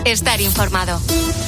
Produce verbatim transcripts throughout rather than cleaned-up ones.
estar informado.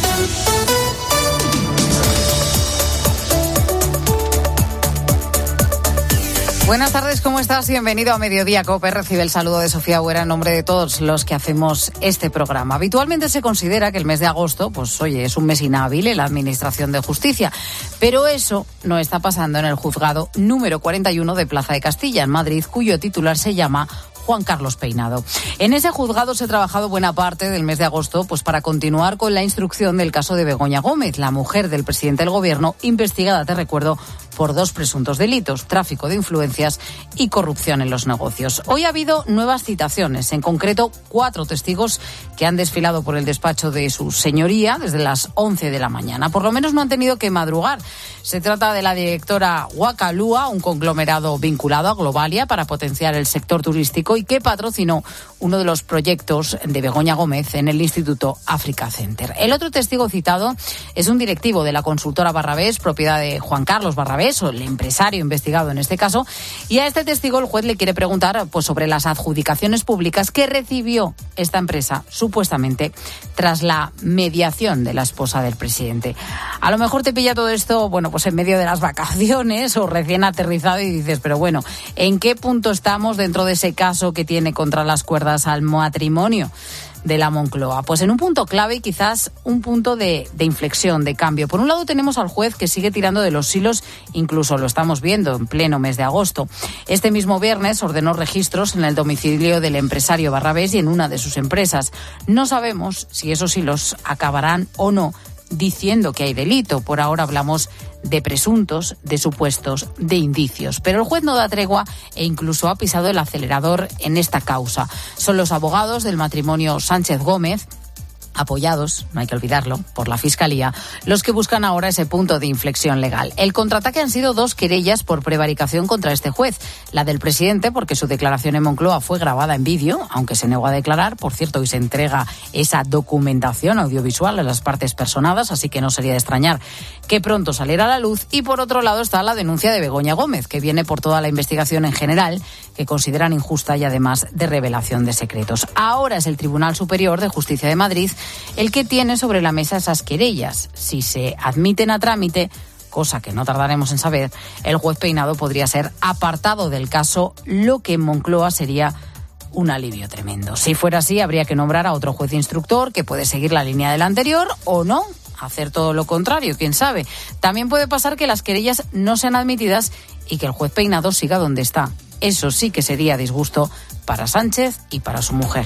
Buenas tardes, ¿cómo estás? Bienvenido a Mediodía COPE. Recibe el saludo de Sofía Huera en nombre de todos los que hacemos este programa. Habitualmente se considera que el mes de agosto, pues oye, es un mes inhábil en la Administración de Justicia. Pero eso no está pasando en el juzgado número cuarenta y uno de Plaza de Castilla, en Madrid, cuyo titular se llama Juan Carlos Peinado. En ese juzgado se ha trabajado buena parte del mes de agosto pues para continuar con la instrucción del caso de Begoña Gómez, la mujer del presidente del Gobierno, investigada, te recuerdo, por dos presuntos delitos, tráfico de influencias y corrupción en los negocios. Hoy ha habido nuevas citaciones, en concreto cuatro testigos que han desfilado por el despacho de su señoría desde las once de la mañana. Por lo menos no han tenido que madrugar. Se trata de la directora Wakalua, un conglomerado vinculado a Globalia para potenciar el sector turístico y que patrocinó uno de los proyectos de Begoña Gómez en el Instituto Africa Center. El otro testigo citado es un directivo de la consultora Barrabés, propiedad de Juan Carlos Barrabés, o el empresario investigado en este caso, y a este testigo el juez le quiere preguntar pues, sobre las adjudicaciones públicas que recibió esta empresa, supuestamente, tras la mediación de la esposa del presidente. A lo mejor te pilla todo esto, bueno, pues en medio de las vacaciones o recién aterrizado y dices, pero bueno, ¿en qué punto estamos dentro de ese caso que tiene contra las cuerdas al matrimonio de la Moncloa? Pues en un punto clave y quizás un punto de, de inflexión, de cambio. Por un lado tenemos al juez que sigue tirando de los hilos, incluso lo estamos viendo en pleno mes de agosto. Este mismo viernes ordenó registros en el domicilio del empresario Barrabés y en una de sus empresas. No sabemos si esos hilos acabarán o no diciendo que hay delito. Por ahora hablamos de presuntos, de supuestos, de indicios. Pero el juez no da tregua e incluso ha pisado el acelerador en esta causa. Son los abogados del matrimonio Sánchez Gómez, apoyados, no hay que olvidarlo, por la Fiscalía, los que buscan ahora ese punto de inflexión legal. El contraataque han sido dos querellas por prevaricación contra este juez. La del presidente, porque su declaración en Moncloa fue grabada en vídeo, aunque se negó a declarar. Por cierto, hoy se entrega esa documentación audiovisual a las partes personadas, así que no sería de extrañar que pronto saliera a la luz. Y por otro lado está la denuncia de Begoña Gómez, que viene por toda la investigación en general, que consideran injusta y además de revelación de secretos. Ahora es el Tribunal Superior de Justicia de Madrid el que tiene sobre la mesa esas querellas. Si se admiten a trámite, cosa que no tardaremos en saber, el juez Peinado podría ser apartado del caso, lo que en Moncloa sería un alivio tremendo. Si fuera así, habría que nombrar a otro juez instructor que puede seguir la línea del anterior o no, hacer todo lo contrario, quién sabe. También puede pasar que las querellas no sean admitidas y que el juez Peinado siga donde está. Eso sí que sería disgusto para Sánchez y para su mujer.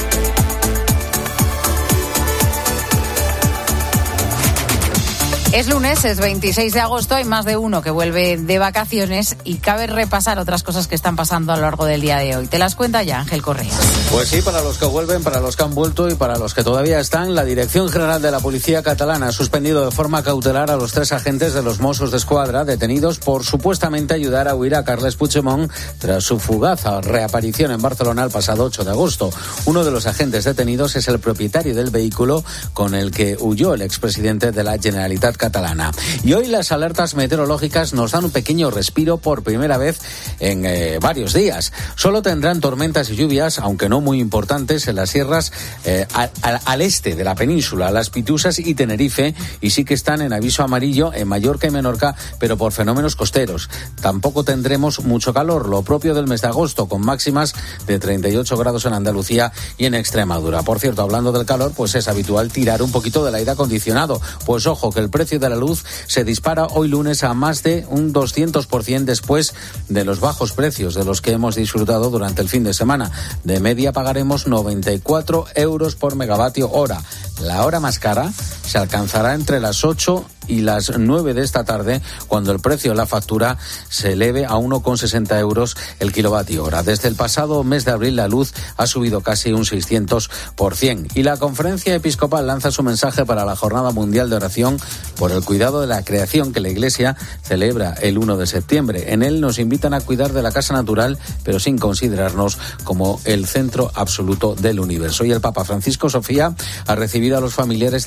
Es lunes, es veintiséis de agosto, hay más de uno que vuelve de vacaciones y cabe repasar otras cosas que están pasando a lo largo del día de hoy. Te las cuenta ya Ángel Correa. Pues sí, para los que vuelven, para los que han vuelto y para los que todavía están, la Dirección General de la Policía Catalana ha suspendido de forma cautelar a los tres agentes de los Mossos d'Esquadra detenidos por supuestamente ayudar a huir a Carles Puigdemont tras su fugaz reaparición en Barcelona el pasado ocho de agosto. Uno de los agentes detenidos es el propietario del vehículo con el que huyó el expresidente de la Generalitat catalana. Y hoy las alertas meteorológicas nos dan un pequeño respiro por primera vez en eh, varios días. Solo tendrán tormentas y lluvias, aunque no muy importantes, en las sierras eh, al, al, al este de la península, Las Pituzas y Tenerife, y sí que están en aviso amarillo en Mallorca y Menorca, pero por fenómenos costeros. Tampoco tendremos mucho calor, lo propio del mes de agosto, con máximas de treinta y ocho grados en Andalucía y en Extremadura. Por cierto, hablando del calor, pues es habitual tirar un poquito del aire acondicionado. Pues ojo, que el precio de la luz se dispara hoy lunes a más de un doscientos por ciento después de los bajos precios de los que hemos disfrutado durante el fin de semana. De media pagaremos noventa y cuatro euros por megavatio hora. La hora más cara se alcanzará entre las ocho y las nueve de esta tarde, cuando el precio de la factura se eleve a uno coma sesenta euros el kilovatio hora. Desde el pasado mes de abril la luz ha subido casi un seiscientos por ciento. Y la Conferencia Episcopal lanza su mensaje para la Jornada Mundial de Oración por el cuidado de la creación que la Iglesia celebra el uno de septiembre. En él nos invitan a cuidar de la casa natural, pero sin considerarnos como el centro absoluto del universo. Y el Papa Francisco, Sofía, ha recibido a los familiares de las víctimas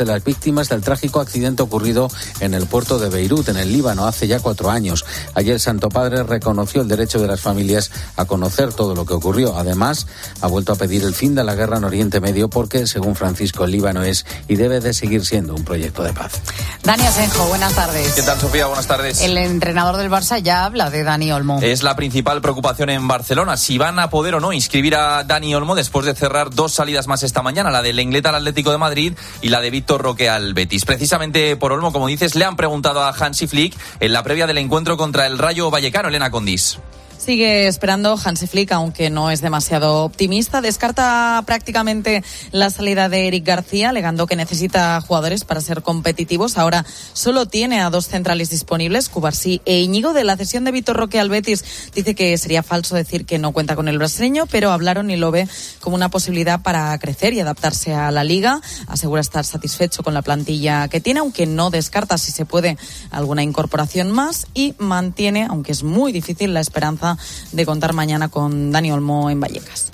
víctimas del trágico accidente ocurrido en el puerto de Beirut, en el Líbano, hace ya cuatro años. Ayer el Santo Padre reconoció el derecho de las familias a conocer todo lo que ocurrió. Además, ha vuelto a pedir el fin de la guerra en Oriente Medio porque, según Francisco, el Líbano es y debe de seguir siendo un proyecto de paz. Dani Asenjo, buenas tardes. ¿Qué tal, Sofía? Buenas tardes. El entrenador del Barça ya habla de Dani Olmo. Es la principal preocupación en Barcelona, si van a poder o no inscribir a Dani Olmo después de cerrar dos salidas más esta mañana, la del Lenglet al Atlético de Madrid y la de Víctor Roque al Betis. Precisamente por Olmo, como dices, le han preguntado a Hansi Flick en la previa del encuentro contra el Rayo Vallecano. Elena Condis. Sigue esperando Hansi Flick, aunque no es demasiado optimista. Descarta prácticamente la salida de Eric García, alegando que necesita jugadores para ser competitivos. Ahora solo tiene a dos centrales disponibles, Cubarsí e Íñigo. De la cesión de Víctor Roque al Betis, dice que sería falso decir que no cuenta con el brasileño, pero hablaron y lo ve como una posibilidad para crecer y adaptarse a la Liga. Asegura estar satisfecho con la plantilla que tiene, aunque no descarta, si se puede, alguna incorporación más, y mantiene, aunque es muy difícil, la esperanza de contar mañana con Dani Olmo en Vallecas.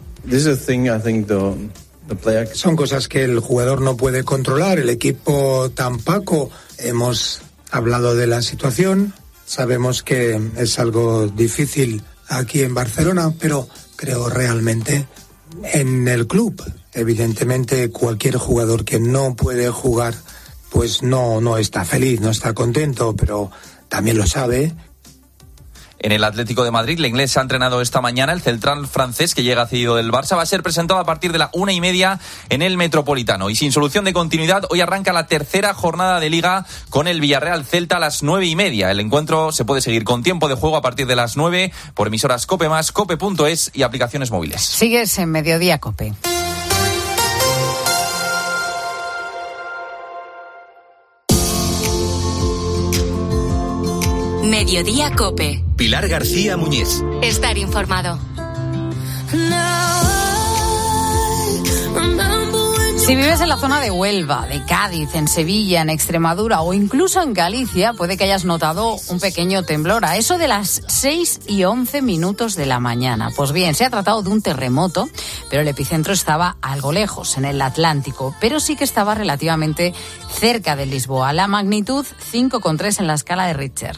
Son cosas que el jugador no puede controlar, el equipo tampoco. Hemos hablado de la situación, sabemos que es algo difícil aquí en Barcelona, pero creo realmente en el club. Evidentemente, cualquier jugador que no puede jugar, pues no, no está feliz, no está contento, pero también lo sabe. En el Atlético de Madrid, Lenglet se ha entrenado esta mañana. El central francés, que llega cedido del Barça, va a ser presentado a partir de la una y media en el Metropolitano. Y sin solución de continuidad, hoy arranca la tercera jornada de Liga con el Villarreal Celta a las nueve y media. El encuentro se puede seguir con tiempo de juego a partir de las nueve por emisoras COPE más, cope punto es y aplicaciones móviles. Sigues en Mediodía COPE. Mediodía COPE. Pilar García Muñiz. Estar informado. Si vives en la zona de Huelva, de Cádiz, en Sevilla, en Extremadura o incluso en Galicia, puede que hayas notado un pequeño temblor a eso de las seis y once minutos de la mañana. Pues bien, se ha tratado de un terremoto, pero el epicentro estaba algo lejos, en el Atlántico, pero sí que estaba relativamente cerca de Lisboa. La magnitud cinco coma tres en la escala de Richter.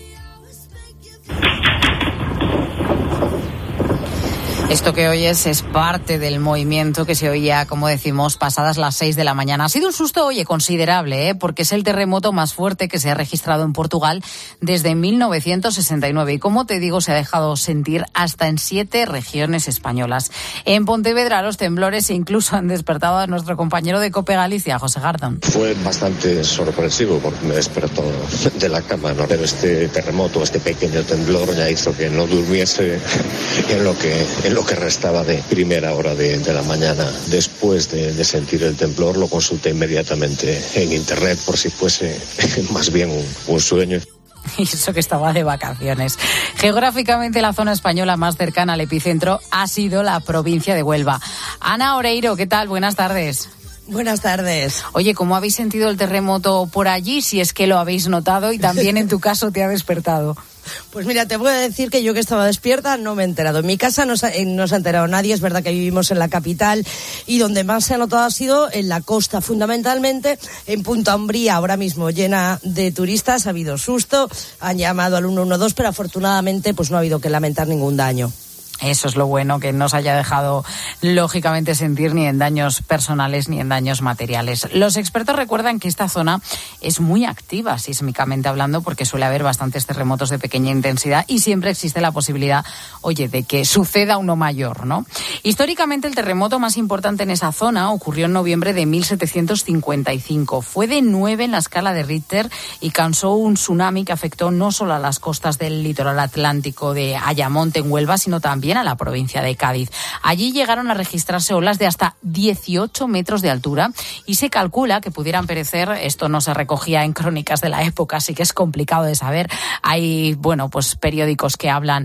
Esto que oyes es parte del movimiento que se oía, como decimos, pasadas las seis de la mañana. Ha sido un susto, oye, considerable, ¿eh? Porque es el terremoto más fuerte que se ha registrado en Portugal desde mil novecientos sesenta y nueve. Y como te digo, se ha dejado sentir hasta en siete regiones españolas. En Pontevedra los temblores incluso han despertado a nuestro compañero de COPE Galicia, José Gardón. Fue bastante sorpresivo porque me despertó de la cama, ¿no? Pero este terremoto, este pequeño temblor ya hizo que no durmiese en lo que... En lo que restaba de primera hora de, de la mañana. Después de, de sentir el temblor, lo consulté inmediatamente en internet por si fuese más bien un, un sueño. Y eso que estaba de vacaciones. Geográficamente, la zona española más cercana al epicentro ha sido la provincia de Huelva. Ana Oreiro, ¿qué tal? Buenas tardes. Buenas tardes. Oye, ¿cómo habéis sentido el terremoto por allí? Si es que lo habéis notado y también en tu caso te ha despertado. Pues mira, te voy a decir que yo que estaba despierta no me he enterado. En mi casa no se, no se ha enterado nadie. Es verdad que vivimos en la capital y donde más se ha notado ha sido en la costa, fundamentalmente en Punta Umbría, ahora mismo llena de turistas. Ha habido susto, han llamado al uno uno dos, pero afortunadamente pues no ha habido que lamentar ningún daño. Eso es lo bueno, que no se haya dejado, lógicamente, sentir ni en daños personales ni en daños materiales. Los expertos recuerdan que esta zona es muy activa, sísmicamente hablando, porque suele haber bastantes terremotos de pequeña intensidad y siempre existe la posibilidad, oye, de que suceda uno mayor, ¿no? Históricamente, el terremoto más importante en esa zona ocurrió en noviembre de mil setecientos cincuenta y cinco. Fue de nueve en la escala de Richter y causó un tsunami que afectó no solo a las costas del litoral atlántico de Ayamonte, en Huelva, sino también a la provincia de Cádiz. Allí llegaron a registrarse olas de hasta dieciocho metros de altura y se calcula que pudieran perecer, esto no se recogía en crónicas de la época, así que es complicado de saber. Hay, bueno, pues periódicos que hablan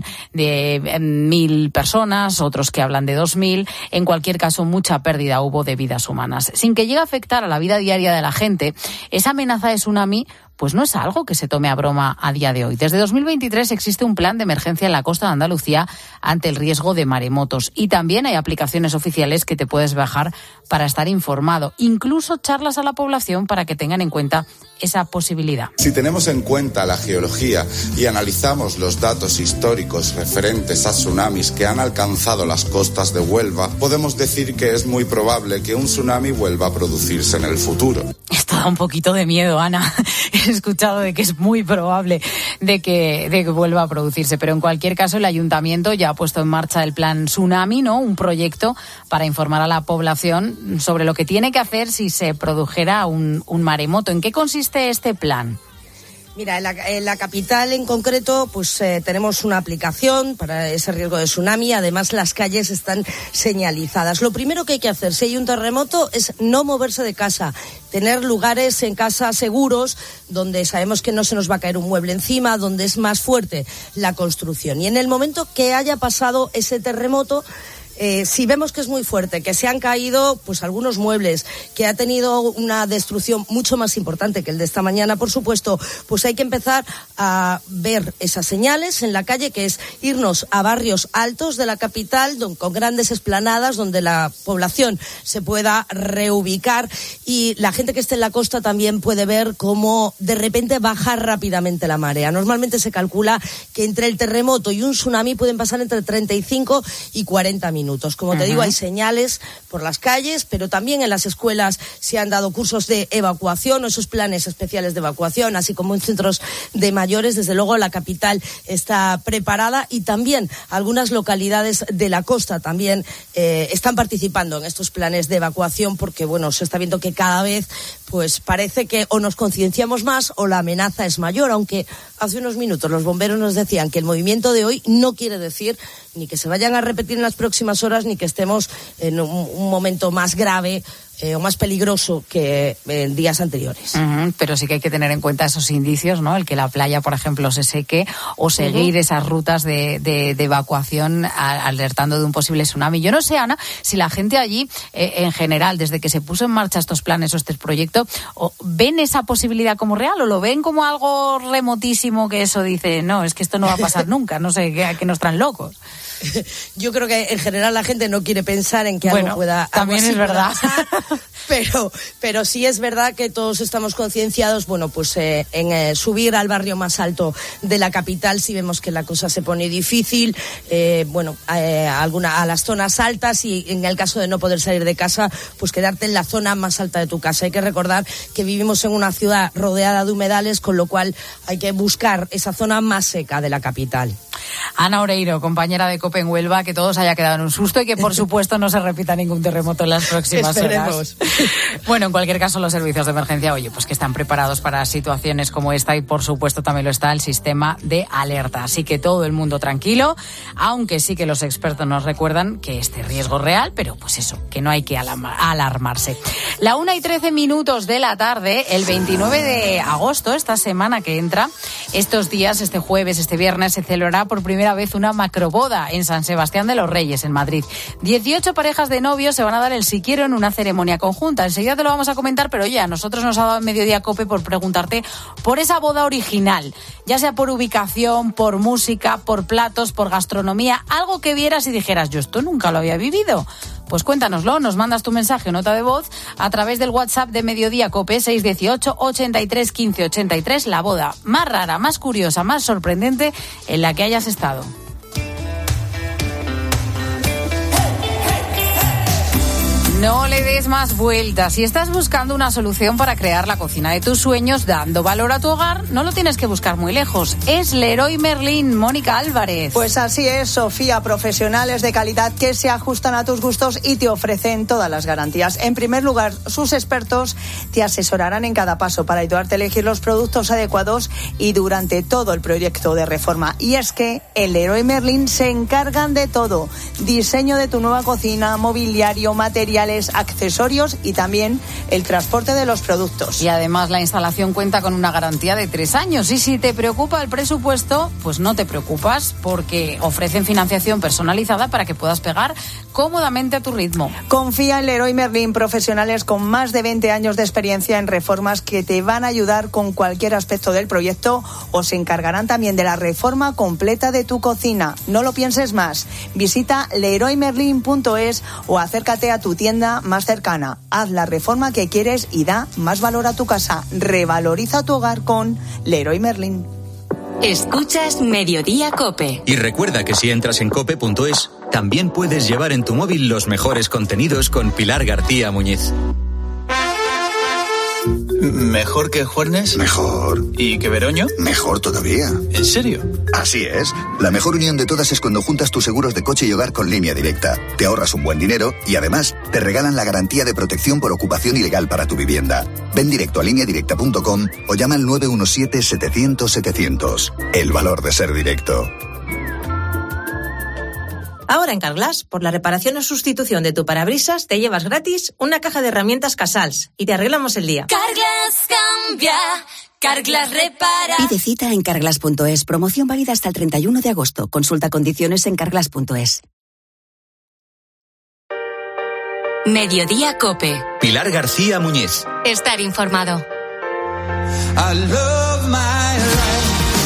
de mil personas, otros que hablan de dos mil. En cualquier caso, mucha pérdida hubo de vidas humanas. Sin que llegue a afectar a la vida diaria de la gente, esa amenaza de tsunami pues no es algo que se tome a broma a día de hoy. Desde dos mil veintitrés existe un plan de emergencia en la costa de Andalucía ante el riesgo de maremotos y también hay aplicaciones oficiales que te puedes bajar para estar informado, incluso charlas a la población para que tengan en cuenta esa posibilidad. Si tenemos en cuenta la geología y analizamos los datos históricos referentes a tsunamis que han alcanzado las costas de Huelva, podemos decir que es muy probable que un tsunami vuelva a producirse en el futuro. Esto da un poquito de miedo, Ana. He escuchado de que es muy probable de que, de que vuelva a producirse, pero en cualquier caso el ayuntamiento ya ha puesto en marcha el plan Tsunami, ¿no? Un proyecto para informar a la población sobre lo que tiene que hacer si se produjera un, un maremoto. ¿En qué consiste este plan? Mira, en la, en la capital en concreto, pues eh, tenemos una aplicación para ese riesgo de tsunami. Además, las calles están señalizadas. Lo primero que hay que hacer si hay un terremoto es no moverse de casa, tener lugares en casa seguros donde sabemos que no se nos va a caer un mueble encima, donde es más fuerte la construcción. Y en el momento que haya pasado ese terremoto, Eh, si vemos que es muy fuerte, que se han caído pues algunos muebles, que ha tenido una destrucción mucho más importante que el de esta mañana, por supuesto, pues hay que empezar a ver esas señales en la calle, que es irnos a barrios altos de la capital, don, con grandes esplanadas, donde la población se pueda reubicar y la gente que esté en la costa también puede ver cómo de repente baja rápidamente la marea. Normalmente se calcula que entre el terremoto y un tsunami pueden pasar entre treinta y cinco y cuarenta minutos. Como te uh-huh. digo, hay señales por las calles, pero también en las escuelas se han dado cursos de evacuación o esos planes especiales de evacuación, así como en centros de mayores. Desde luego la capital está preparada y también algunas localidades de la costa también eh, están participando en estos planes de evacuación porque, bueno, se está viendo que cada vez pues parece que o nos concienciamos más o la amenaza es mayor, aunque hace unos minutos los bomberos nos decían que el movimiento de hoy no quiere decir ni que se vayan a repetir en las próximas horas ni que estemos en un, un momento más grave eh, o más peligroso que en días anteriores. Uh-huh, pero sí que hay que tener en cuenta esos indicios, ¿no? El que la playa, por ejemplo, se seque o seguir uh-huh. esas rutas de, de, de evacuación a, alertando de un posible tsunami. Yo no sé, Ana, si la gente allí, eh, en general, desde que se puso en marcha estos planes o este proyecto, o ven esa posibilidad como real o lo ven como algo remotísimo que eso dice, no, es que esto no va a pasar nunca, no sé, que, que nos traen locos. Yo creo que en general la gente no quiere pensar en que bueno, algo pueda también algo es verdad pasar, pero pero sí es verdad que todos estamos concienciados, bueno, pues eh, en eh, subir al barrio más alto de la capital si vemos que la cosa se pone difícil, eh, bueno, eh, a alguna a las zonas altas y en el caso de no poder salir de casa, pues quedarte en la zona más alta de tu casa. Hay que recordar que vivimos en una ciudad rodeada de humedales, con lo cual hay que buscar esa zona más seca de la capital. Ana Oreiro, compañera de COPE en Huelva, que todos haya quedado en un susto y que por supuesto no se repita ningún terremoto en las próximas Esperemos. horas. Bueno, en cualquier caso los servicios de emergencia, oye, pues que están preparados para situaciones como esta y por supuesto también lo está el sistema de alerta. Así que todo el mundo tranquilo, aunque sí que los expertos nos recuerdan que este riesgo es real, pero pues eso, que no hay que alarmarse. La una y trece minutos de la tarde, el veintinueve de agosto, esta semana que entra, estos días, este jueves, este viernes, se celebrará por primera vez una macroboda en San Sebastián de los Reyes, en Madrid. dieciocho parejas de novios se van a dar el si quiero en una ceremonia conjunta. Enseguida te lo vamos a comentar, pero oye, a nosotros nos ha dado en Mediodía COPE por preguntarte por esa boda original, ya sea por ubicación, por música, por platos, por gastronomía, algo que vieras y dijeras, yo esto nunca lo había vivido. Pues cuéntanoslo, nos mandas tu mensaje o nota de voz a través del WhatsApp de Mediodía COPE seis uno ocho, ochenta y tres, quince ochenta y tres, la boda más rara, más curiosa, más sorprendente en la que hayas estado. No le des más vueltas. Si estás buscando una solución para crear la cocina de tus sueños, dando valor a tu hogar, no lo tienes que buscar muy lejos. Es Leroy Merlin. Mónica Álvarez. Pues así es, Sofía. Profesionales de calidad que se ajustan a tus gustos y te ofrecen todas las garantías. En primer lugar, sus expertos te asesorarán en cada paso para ayudarte a elegir los productos adecuados y durante todo el proyecto de reforma. Y es que en Leroy Merlin se encargan de todo. Diseño de tu nueva cocina, mobiliario, material, materiales, accesorios y también el transporte de los productos. Y además la instalación cuenta con una garantía de tres años. Y si te preocupa el presupuesto, pues no te preocupas, porque ofrecen financiación personalizada para que puedas pegar cómodamente a tu ritmo. Confía en Leroy Merlin, profesionales con más de veinte años de experiencia en reformas que te van a ayudar con cualquier aspecto del proyecto o se encargarán también de la reforma completa de tu cocina. No lo pienses más. Visita leroy merlin punto es o acércate a tu tienda más cercana. Haz la reforma que quieres y da más valor a tu casa. Revaloriza tu hogar con Leroy Merlin. Escuchas Mediodía COPE. Y recuerda que si entras en cope punto es, también puedes llevar en tu móvil los mejores contenidos con Pilar García Muñiz. ¿Mejor que Juernes? Mejor. ¿Y que Veroño? Mejor todavía. ¿En serio? Así es. La mejor unión de todas es cuando juntas tus seguros de coche y hogar con Línea Directa. Te ahorras un buen dinero y además te regalan la garantía de protección por ocupación ilegal para tu vivienda. Ven directo a línea directa punto com o llama al nueve uno siete, setecientos, setecientos. El valor de ser directo. Ahora en Carglass, por la reparación o sustitución de tu parabrisas, te llevas gratis una caja de herramientas Casals y te arreglamos el día. Carglass cambia, Carglass repara. Pide cita en carglass punto es. Promoción válida hasta el treinta y uno de agosto. Consulta condiciones en carglass punto es. Mediodía COPE. Pilar García Muñiz. Estar informado. I love my life.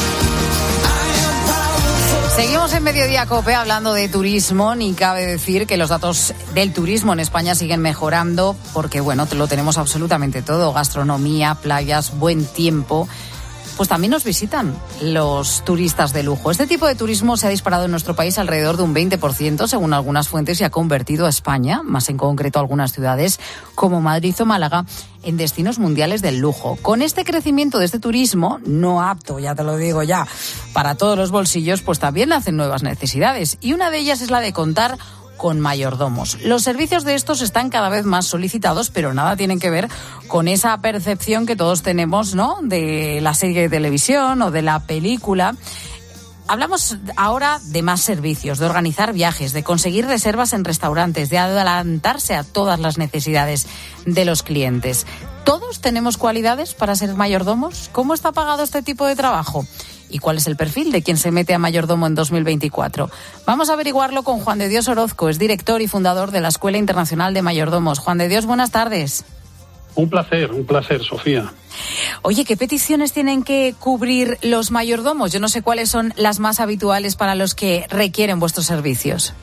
Seguimos en Mediodía COPE hablando de turismo. Ni cabe decir que los datos del turismo en España siguen mejorando porque, bueno, lo tenemos absolutamente todo. Gastronomía, playas, buen tiempo. Pues también nos visitan los turistas de lujo. Este tipo de turismo se ha disparado en nuestro país alrededor de un veinte por ciento, según algunas fuentes, y ha convertido a España, más en concreto algunas ciudades como Madrid o Málaga, en destinos mundiales del lujo. Con este crecimiento de este turismo, no apto, ya te lo digo ya, para todos los bolsillos, pues también nacen nuevas necesidades. Y una de ellas es la de contar con mayordomos. Los servicios de estos están cada vez más solicitados, pero nada tienen que ver con esa percepción que todos tenemos, ¿no?, de la serie de televisión o de la película. Hablamos ahora de más servicios, de organizar viajes, de conseguir reservas en restaurantes, de adelantarse a todas las necesidades de los clientes. ¿Todos tenemos cualidades para ser mayordomos? ¿Cómo está pagado este tipo de trabajo? ¿Y cuál es el perfil de quien se mete a mayordomo en dos mil veinticuatro? Vamos a averiguarlo con Juan de Dios Orozco, es director y fundador de la Escuela Internacional de Mayordomos. Juan de Dios, buenas tardes. Un placer, un placer, Sofía. Oye, ¿qué peticiones tienen que cubrir los mayordomos? Yo no sé cuáles son las más habituales para los que requieren vuestros servicios.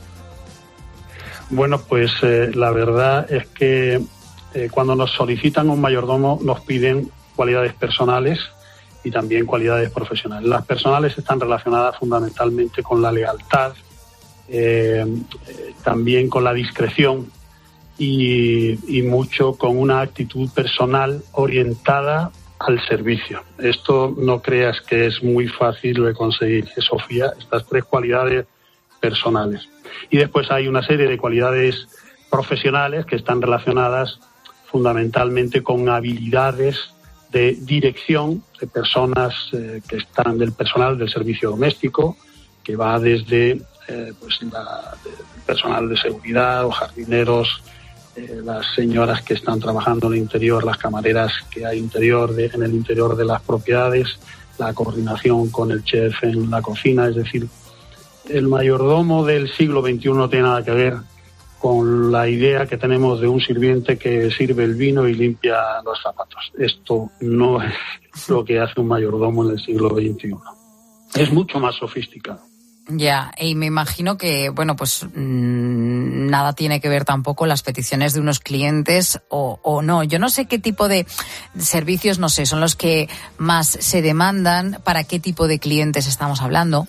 Bueno, pues eh, la verdad es que eh, cuando nos solicitan un mayordomo nos piden cualidades personales y también cualidades profesionales. Las personales están relacionadas fundamentalmente con la lealtad, eh, eh, también con la discreción y, y mucho con una actitud personal orientada al servicio. Esto no creas que es muy fácil de conseguir, Sofía, estas tres cualidades personales. Y después hay una serie de cualidades profesionales que están relacionadas fundamentalmente con habilidades de dirección de personas eh, que están del personal del servicio doméstico, que va desde eh, pues la, el personal de seguridad o jardineros, eh, las señoras que están trabajando en el interior, las camareras que hay interior de, en el interior de las propiedades, la coordinación con el chef en la cocina. Es decir, el mayordomo del siglo veintiuno no tiene nada que ver con la idea que tenemos de un sirviente que sirve el vino y limpia los zapatos. Esto no es lo que hace un mayordomo en el siglo veintiuno. Es mucho más sofisticado. Ya, y me imagino que, bueno, pues mmm, nada tiene que ver tampoco las peticiones de unos clientes o, o no. Yo no sé qué tipo de servicios, no sé, son los que más se demandan, para qué tipo de clientes estamos hablando.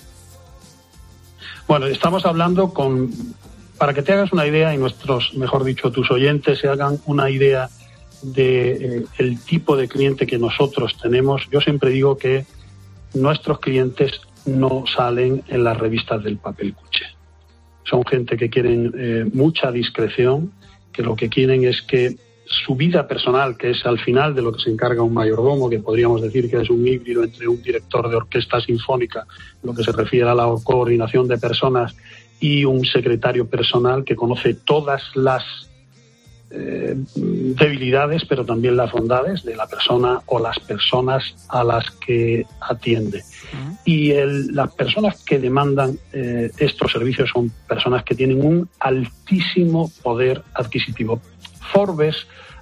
Bueno, estamos hablando con... Para que te hagas una idea, y nuestros, mejor dicho, tus oyentes se hagan una idea de eh, el tipo de cliente que nosotros tenemos. Yo siempre digo que nuestros clientes no salen en las revistas del papel cuché. Son gente que quieren eh, mucha discreción, que lo que quieren es que su vida personal, que es al final de lo que se encarga un mayordomo, que podríamos decir que es un híbrido entre un director de orquesta sinfónica, lo que se refiere a la coordinación de personas, y un secretario personal que conoce todas las eh, debilidades, pero también las bondades de la persona o las personas a las que atiende. Uh-huh. Y el, las personas que demandan eh, estos servicios son personas que tienen un altísimo poder adquisitivo. Forbes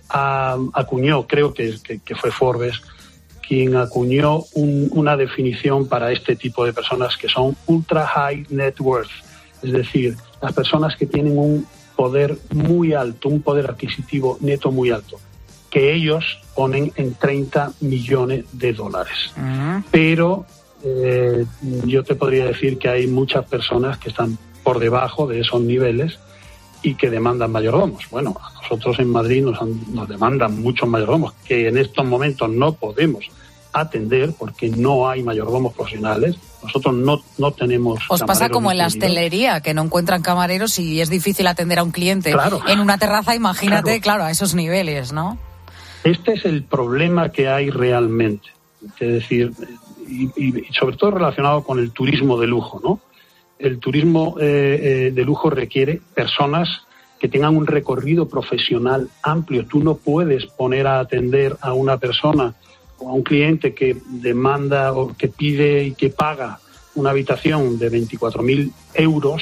uh, acuñó, creo que, que, que fue Forbes, quien acuñó un, una definición para este tipo de personas que son ultra high net worth, es decir, las personas que tienen un poder muy alto, un poder adquisitivo neto muy alto, que ellos ponen en treinta millones de dólares. Uh-huh. Pero eh, yo te podría decir que hay muchas personas que están por debajo de esos niveles y que demandan mayordomos. Bueno, a nosotros en Madrid nos, han, nos demandan muchos mayordomos que en estos momentos no podemos atender porque no hay mayordomos profesionales. Nosotros no, no tenemos... Os pasa como en la hostelería, que no encuentran camareros y es difícil atender a un cliente. Claro. En una terraza, imagínate, claro. claro, a esos niveles, ¿no? Este es el problema que hay realmente. Es decir, y, y sobre todo relacionado con el turismo de lujo, ¿no? El turismo eh, eh, de lujo requiere personas que tengan un recorrido profesional amplio. Tú no puedes poner a atender a una persona o a un cliente que demanda o que pide y que paga una habitación de veinticuatro mil euros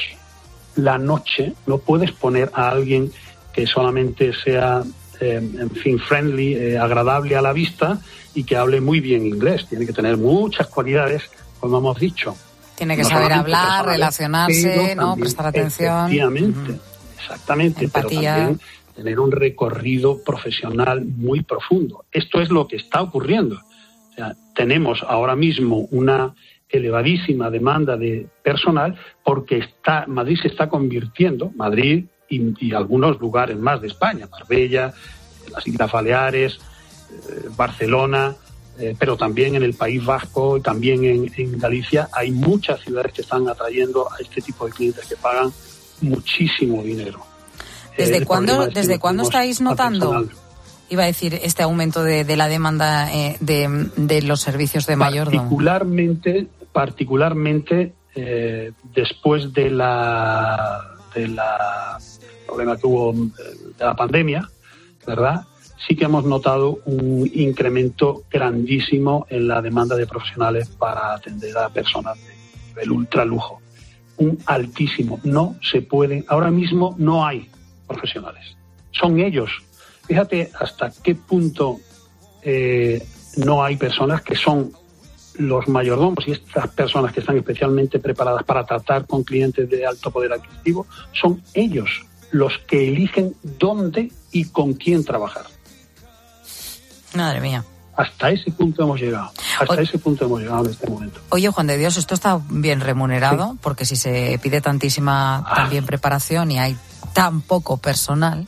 la noche. No puedes poner a alguien que solamente sea, eh, en fin, friendly, eh, agradable a la vista y que hable muy bien inglés. Tiene que tener muchas cualidades, como hemos dicho. Tiene que no saber hablar, relacionarse, ¿no? Prestar atención. Efectivamente, uh-huh. exactamente. Empatía. Pero también tener un recorrido profesional muy profundo. Esto es lo que está ocurriendo. O sea, tenemos ahora mismo una elevadísima demanda de personal porque está, Madrid se está convirtiendo, Madrid y, y algunos lugares más de España, Marbella, las Islas Baleares, eh, Barcelona, eh, pero también en el País Vasco y también en, en Galicia hay muchas ciudades que están atrayendo a este tipo de clientes que pagan muchísimo dinero. ¿Desde cuándo, ¿desde cuándo estáis notando, iba a decir, este aumento de, de la demanda eh, de, de los servicios de mayordomo? Particularmente, particularmente eh, después de la, de la problema que hubo de la pandemia, ¿verdad? Sí que hemos notado un incremento grandísimo en la demanda de profesionales para atender a personas del ultralujo. Un altísimo. No se pueden, ahora mismo no hay profesionales. Son ellos. Fíjate hasta qué punto eh, no hay personas que son los mayordomos y estas personas que están especialmente preparadas para tratar con clientes de alto poder adquisitivo, son ellos los que eligen dónde y con quién trabajar. Madre mía. Hasta ese punto hemos llegado. Hasta Oye, ese punto hemos llegado en este momento. Oye, Juan de Dios, esto está bien remunerado, sí. Porque si se pide tantísima ah. también preparación y hay tan poco personal.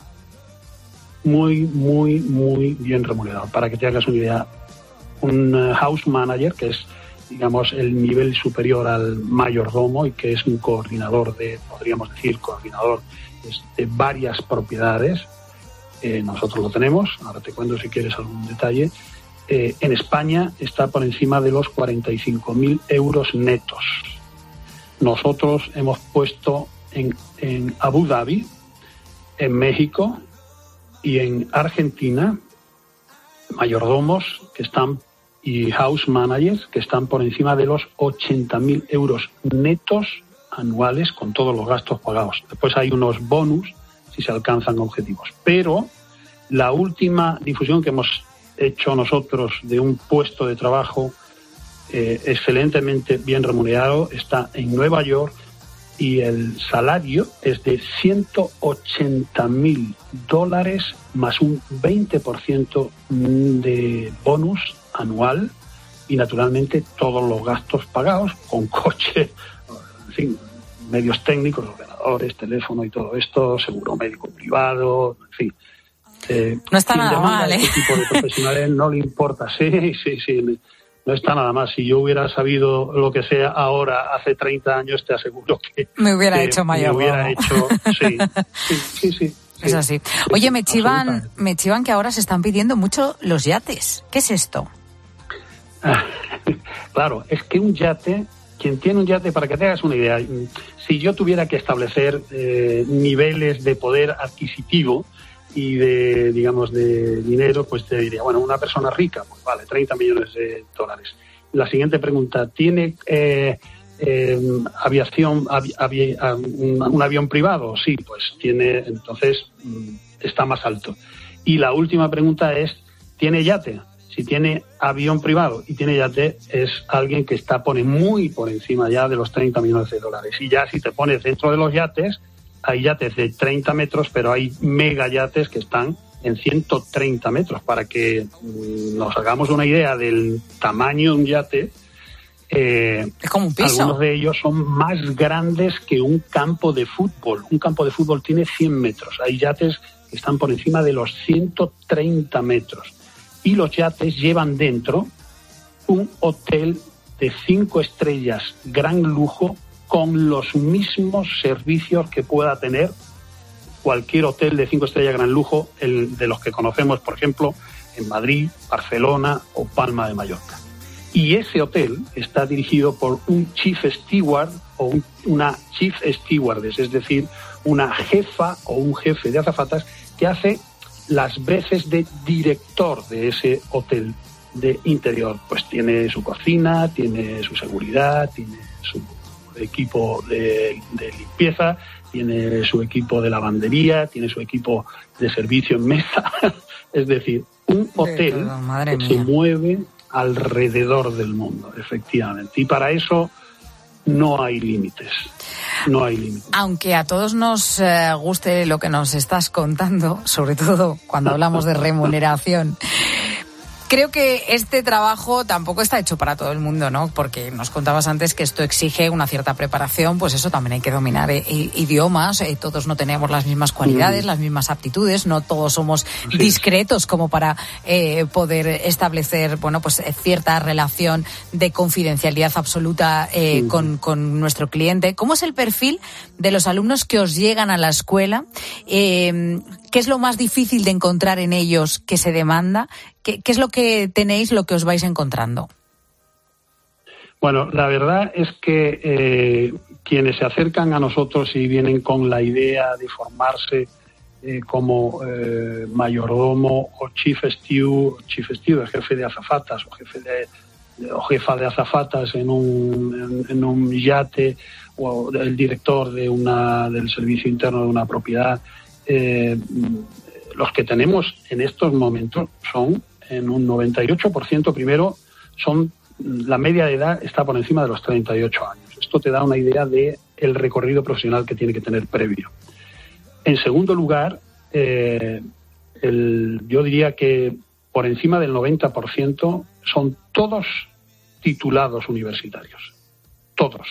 Muy, muy, muy bien remunerado. Para que te hagas una idea, un house manager, que es, digamos, el nivel superior al mayordomo y que es un coordinador de, podríamos decir, coordinador de varias propiedades, eh, nosotros lo tenemos, ahora te cuento si quieres algún detalle. Eh, en España está por encima de los cuarenta y cinco mil euros netos. Nosotros hemos puesto en, en Abu Dhabi, en México y en Argentina mayordomos que están y house managers que están por encima de los ochenta mil euros netos anuales con todos los gastos pagados. Después hay unos bonus si se alcanzan objetivos. Pero la última difusión que hemos hecho nosotros de un puesto de trabajo eh, excelentemente bien remunerado está en Nueva York y el salario es de ciento ochenta mil dólares más un veinte por ciento de bonus anual y naturalmente todos los gastos pagados con coche, en fin, medios técnicos, ordenadores, teléfono y todo esto, seguro médico privado, en fin. Eh, no está nada mal, ¿eh? Este tipo de profesionales no le importa. Sí, sí, sí. No está nada más. Si yo hubiera sabido lo que sea ahora, hace treinta años, te aseguro que... Me hubiera que hecho mayor. Me hubiera hecho... Sí, sí, sí. sí, es así. Sí, Oye, me chivan, me chivan que ahora se están pidiendo mucho los yates. ¿Qué es esto? Claro, es que un yate... Quien tiene un yate, para que te hagas una idea, si yo tuviera que establecer eh, niveles de poder adquisitivo, y de, digamos, de dinero, pues te diría, bueno, una persona rica, pues vale, treinta millones de dólares. La siguiente pregunta, ¿tiene eh, eh, aviación, avi, avi, un, un avión privado? Sí, pues tiene, entonces está más alto. Y la última pregunta es, ¿tiene yate? Si tiene avión privado y tiene yate, es alguien que está pone muy por encima ya de los treinta millones de dólares. Y ya si te pones dentro de los yates, hay yates de treinta metros, pero hay mega yates que están en ciento treinta metros. Para que mmm, nos hagamos una idea del tamaño de un yate, eh, es como un piso. Algunos de ellos son más grandes que un campo de fútbol. Un campo de fútbol tiene cien metros. Hay yates que están por encima de los ciento treinta metros. Y los yates llevan dentro un hotel de cinco estrellas, gran lujo, con los mismos servicios que pueda tener cualquier hotel de cinco estrellas, gran lujo, el de los que conocemos, por ejemplo, en Madrid, Barcelona o Palma de Mallorca. Y ese hotel está dirigido por un chief steward o un, una chief stewardess, es decir, una jefa o un jefe de azafatas que hace las veces de director de ese hotel de interior. Pues tiene su cocina, tiene su seguridad, tiene su equipo de, de limpieza, tiene su equipo de lavandería, tiene su equipo de servicio en mesa. Es decir, un hotel Madre que mía. se mueve alrededor del mundo, efectivamente. Y para eso no hay límites. No hay límites. Aunque a todos nos eh, guste lo que nos estás contando, sobre todo cuando hablamos de remuneración, creo que este trabajo tampoco está hecho para todo el mundo, ¿no? Porque nos contabas antes que esto exige una cierta preparación, pues eso también hay que dominar eh, idiomas, eh, todos no tenemos las mismas cualidades, mm. las mismas aptitudes, no todos somos sí. discretos como para eh, poder establecer, bueno, pues cierta relación de confidencialidad absoluta eh, mm. con, con nuestro cliente. ¿Cómo es el perfil de los alumnos que os llegan a la escuela? Eh, ¿Qué es lo más difícil de encontrar en ellos que se demanda? ¿Qué, qué es lo que tenéis, lo que os vais encontrando? Bueno, la verdad es que eh, quienes se acercan a nosotros y vienen con la idea de formarse eh, como eh, mayordomo o chief stew, chief stew, jefe de azafatas o jefe de, o jefa de azafatas en un, en, en un yate, o el director de una del servicio interno de una propiedad, Eh, los que tenemos en estos momentos son en un noventa y ocho por ciento, primero, son la media de edad está por encima de los treinta y ocho años. Esto te da una idea de el recorrido profesional que tiene que tener previo. En segundo lugar, eh, el, yo diría que por encima del noventa por ciento son todos titulados universitarios. Todos.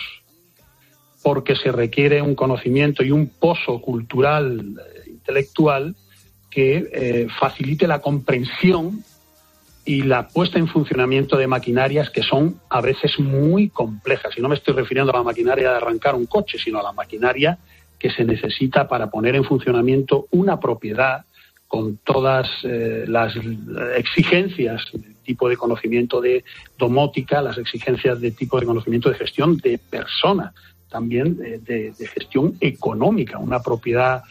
Porque se requiere un conocimiento y un pozo cultural intelectual que eh, facilite la comprensión y la puesta en funcionamiento de maquinarias que son a veces muy complejas. Y no me estoy refiriendo a la maquinaria de arrancar un coche, sino a la maquinaria que se necesita para poner en funcionamiento una propiedad con todas eh, las exigencias de tipo de conocimiento de domótica, las exigencias de tipo de conocimiento de gestión de personas, también de, de, de gestión económica. Una propiedad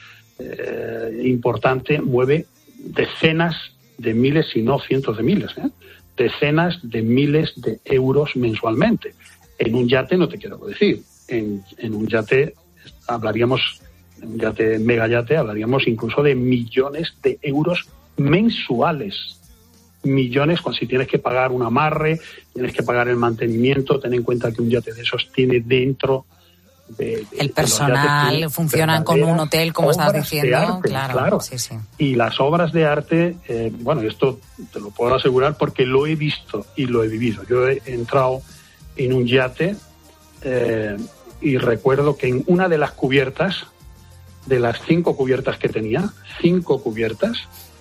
eh, importante mueve decenas de miles, si no cientos de miles, ¿eh? decenas de miles de euros mensualmente. En un yate no te quiero decir. En, en un yate hablaríamos, en un yate, mega yate, hablaríamos incluso de millones de euros mensuales. Millones, si tienes que pagar un amarre, tienes que pagar el mantenimiento. Ten en cuenta que un yate de esos tiene dentro de, de, el personal, de funcionan con un hotel, como estás diciendo. Arte, claro, claro. Sí, sí. Y las obras de arte, eh, bueno, esto te lo puedo asegurar porque lo he visto y lo he vivido. Yo he entrado en un yate eh, y recuerdo que en una de las cubiertas, de las cinco cubiertas que tenía, cinco cubiertas,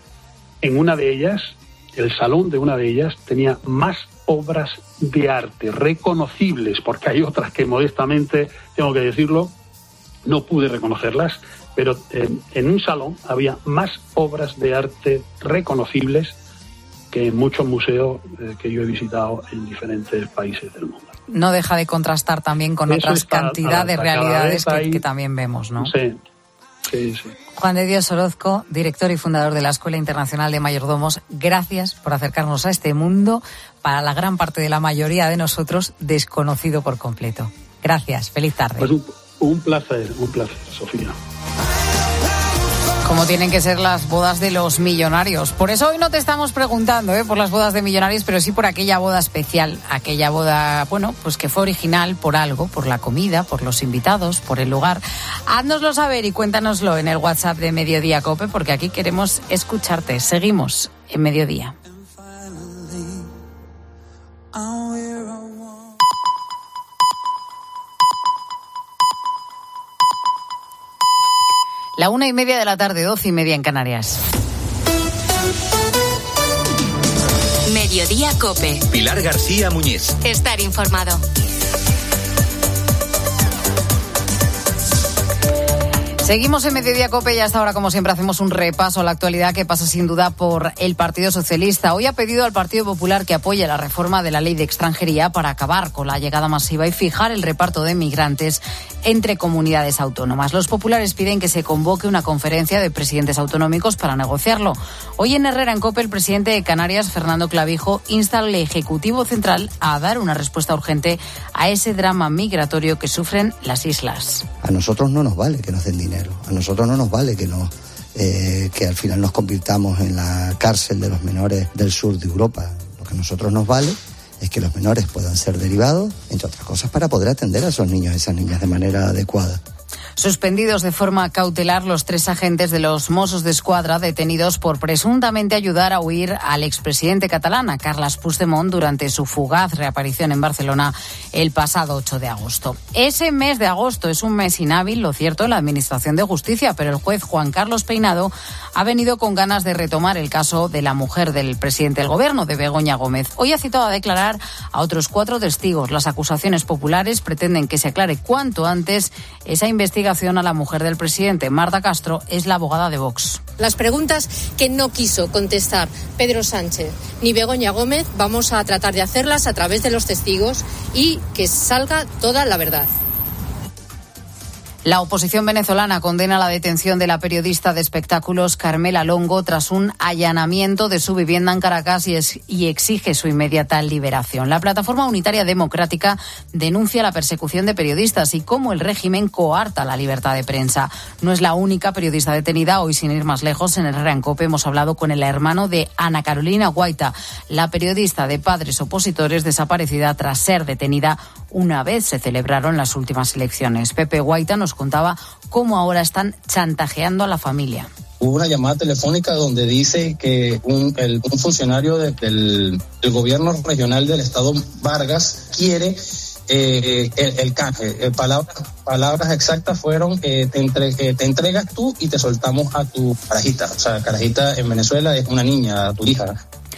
en una de ellas, el salón de una de ellas tenía más obras de arte reconocibles, porque hay otras que modestamente, tengo que decirlo, no pude reconocerlas, pero en, en un salón había más obras de arte reconocibles que en muchos museos eh, que yo he visitado en diferentes países del mundo. No deja de contrastar también con Eso otras está, cantidad de hasta realidades que, hay, que también vemos, ¿no? Sí. Sí, sí. Juan de Dios Orozco, director y fundador de la Escuela Internacional de Mayordomos, gracias por acercarnos a este mundo, para la gran parte de la mayoría de nosotros, desconocido por completo. Gracias, feliz tarde. Pues un, un placer, un placer, Sofía. Como tienen que ser las bodas de los millonarios. Por eso hoy no te estamos preguntando ¿eh? por las bodas de millonarios, pero sí por aquella boda especial, aquella boda, bueno, pues que fue original por algo, por la comida, por los invitados, por el lugar. Háznoslo saber y cuéntanoslo en el WhatsApp de Mediodía COPE, porque aquí queremos escucharte. Seguimos en Mediodía. La una y media de la tarde, doce y media en Canarias. Mediodía COPE. Pilar García Muñiz. Estar informado. Seguimos en Mediodía COPE y hasta ahora, como siempre, hacemos un repaso a la actualidad que pasa sin duda por el Partido Socialista. Hoy ha pedido al Partido Popular que apoye la reforma de la Ley de Extranjería para acabar con la llegada masiva y fijar el reparto de migrantes entre comunidades autónomas. Los populares piden que se convoque una conferencia de presidentes autonómicos para negociarlo. Hoy en Herrera en COPE, el presidente de Canarias, Fernando Clavijo, insta al Ejecutivo Central a dar una respuesta urgente a ese drama migratorio que sufren las islas. A nosotros no nos vale que nos den dinero. A nosotros no nos vale que, nos, eh, que al final nos convirtamos en la cárcel de los menores del sur de Europa. Lo que a nosotros nos vale es que los menores puedan ser derivados, entre otras cosas, para poder atender a esos niños y esas niñas de manera adecuada. Suspendidos de forma cautelar los tres agentes de los Mossos d'Esquadra detenidos por presuntamente ayudar a huir al expresidente catalán, a Carles Puigdemont, durante su fugaz reaparición en Barcelona el pasado ocho de agosto. Ese mes de agosto es un mes inhábil, lo cierto, en la Administración de Justicia, pero el juez Juan Carlos Peinado ha venido con ganas de retomar el caso de la mujer del presidente del Gobierno, de Begoña Gómez. Hoy ha citado a declarar a otros cuatro testigos. Las acusaciones populares pretenden que se aclare cuanto antes esa investigación a la mujer del presidente. Marta Castro es la abogada de Vox. Las preguntas que no quiso contestar Pedro Sánchez ni Begoña Gómez vamos a tratar de hacerlas a través de los testigos y que salga toda la verdad. La oposición venezolana condena la detención de la periodista de espectáculos Carmela Longo tras un allanamiento de su vivienda en Caracas y, es, y exige su inmediata liberación. La Plataforma Unitaria Democrática denuncia la persecución de periodistas y cómo el régimen coarta la libertad de prensa. No es la única periodista detenida. Hoy, sin ir más lejos, en el Herrera en COPE hemos hablado con el hermano de Ana Carolina Guaita, la periodista de padres opositores desaparecida tras ser detenida una vez se celebraron las últimas elecciones. Pepe Guaita nos contaba cómo ahora están chantajeando a la familia. Hubo una llamada telefónica donde dice que un, el, un funcionario de, del, del gobierno regional del estado Vargas quiere eh, el, el canje. Eh, palabras, palabras exactas fueron eh, te, entre, eh, te entregas tú y te soltamos a tu carajita. O sea, carajita en Venezuela es una niña, tu hija.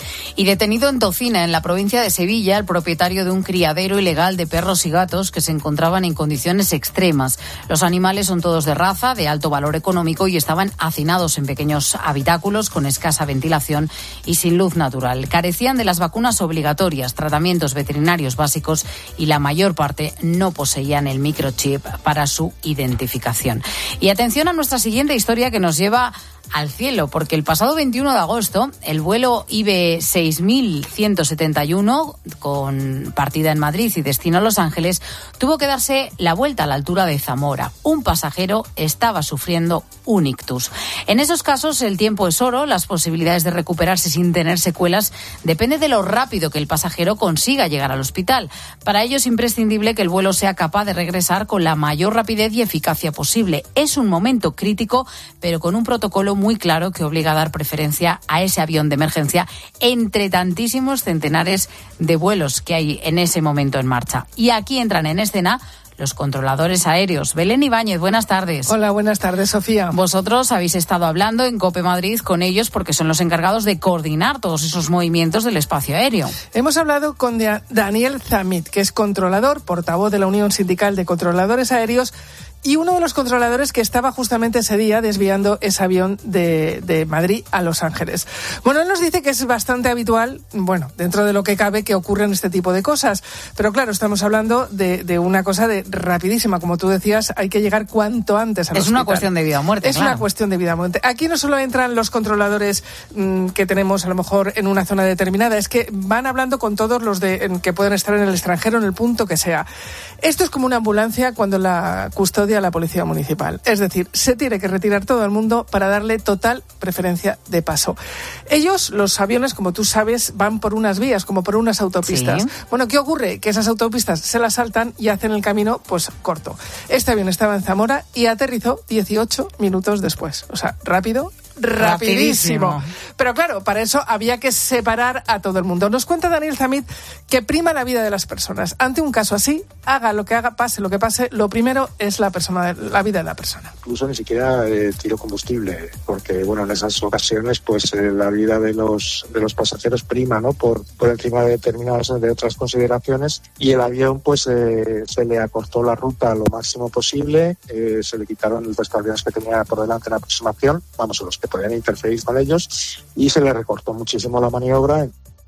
Y detenido en Tocina, en la provincia de Sevilla, el propietario de un criadero ilegal de perros y gatos que se encontraban en condiciones extremas. Los animales son todos de raza, de alto valor económico y estaban hacinados en pequeños habitáculos con escasa ventilación y sin luz natural. Carecían de las vacunas obligatorias, tratamientos veterinarios básicos y la mayor parte no poseían el microchip para su identificación. Y atención a nuestra siguiente historia que nos lleva al cielo, porque el pasado veintiuno de agosto el vuelo I B seis mil ciento setenta y uno con partida en Madrid y destino a Los Ángeles tuvo que darse la vuelta a la altura de Zamora. Un pasajero estaba sufriendo un ictus. En esos casos el tiempo es oro, las posibilidades de recuperarse sin tener secuelas depende de lo rápido que el pasajero consiga llegar al hospital. Para ello es imprescindible que el vuelo sea capaz de regresar con la mayor rapidez y eficacia posible. Es un momento crítico, pero con un protocolo muy claro que obliga a dar preferencia a ese avión de emergencia entre tantísimos centenares de vuelos que hay en ese momento en marcha. Y aquí entran en escena los controladores aéreos. Belén Ibáñez, buenas tardes. Hola, buenas tardes, Sofía. Vosotros habéis estado hablando en COPE Madrid con ellos porque son los encargados de coordinar todos esos movimientos del espacio aéreo. Hemos hablado con Daniel Zamit, que es controlador, portavoz de la Unión Sindical de Controladores Aéreos, y uno de los controladores que estaba justamente ese día desviando ese avión de, de Madrid a Los Ángeles. Bueno, él nos dice que es bastante habitual, bueno, dentro de lo que cabe, que ocurren este tipo de cosas. Pero claro, estamos hablando de, de una cosa de rapidísima. Como tú decías, hay que llegar cuanto antes al hospital. Es una cuestión de vida o muerte, Es claro. una cuestión de vida o muerte. Aquí no solo entran los controladores mmm, que tenemos a lo mejor en una zona determinada, es que van hablando con todos los de, en, que pueden estar en el extranjero, en el punto que sea. Esto es como una ambulancia cuando la custodia la policía municipal. Es decir, se tiene que retirar todo el mundo para darle total preferencia de paso. Ellos, los aviones, como tú sabes, van por unas vías, como por unas autopistas. Sí. Bueno, ¿qué ocurre? Que esas autopistas se las saltan y hacen el camino, pues, corto. Este avión estaba en Zamora y aterrizó dieciocho minutos después. O sea, rápido, rapidísimo. Rapidísimo. Pero claro, para eso había que separar a todo el mundo. Nos cuenta Daniel Zamit que prima la vida de las personas. Ante un caso así, haga lo que haga, pase lo que pase, lo primero es la persona, la vida de la persona. Incluso ni siquiera eh, tiro combustible, porque bueno, en esas ocasiones pues eh, la vida de los de los pasajeros prima, ¿no? Por, por encima de determinadas de otras consideraciones, y el avión pues eh, se le acortó la ruta lo máximo posible, eh, se le quitaron el resto de aviones que tenía por delante en la aproximación, vamos, a los que podían interferir con ellos, y se le recortó muchísimo la maniobra.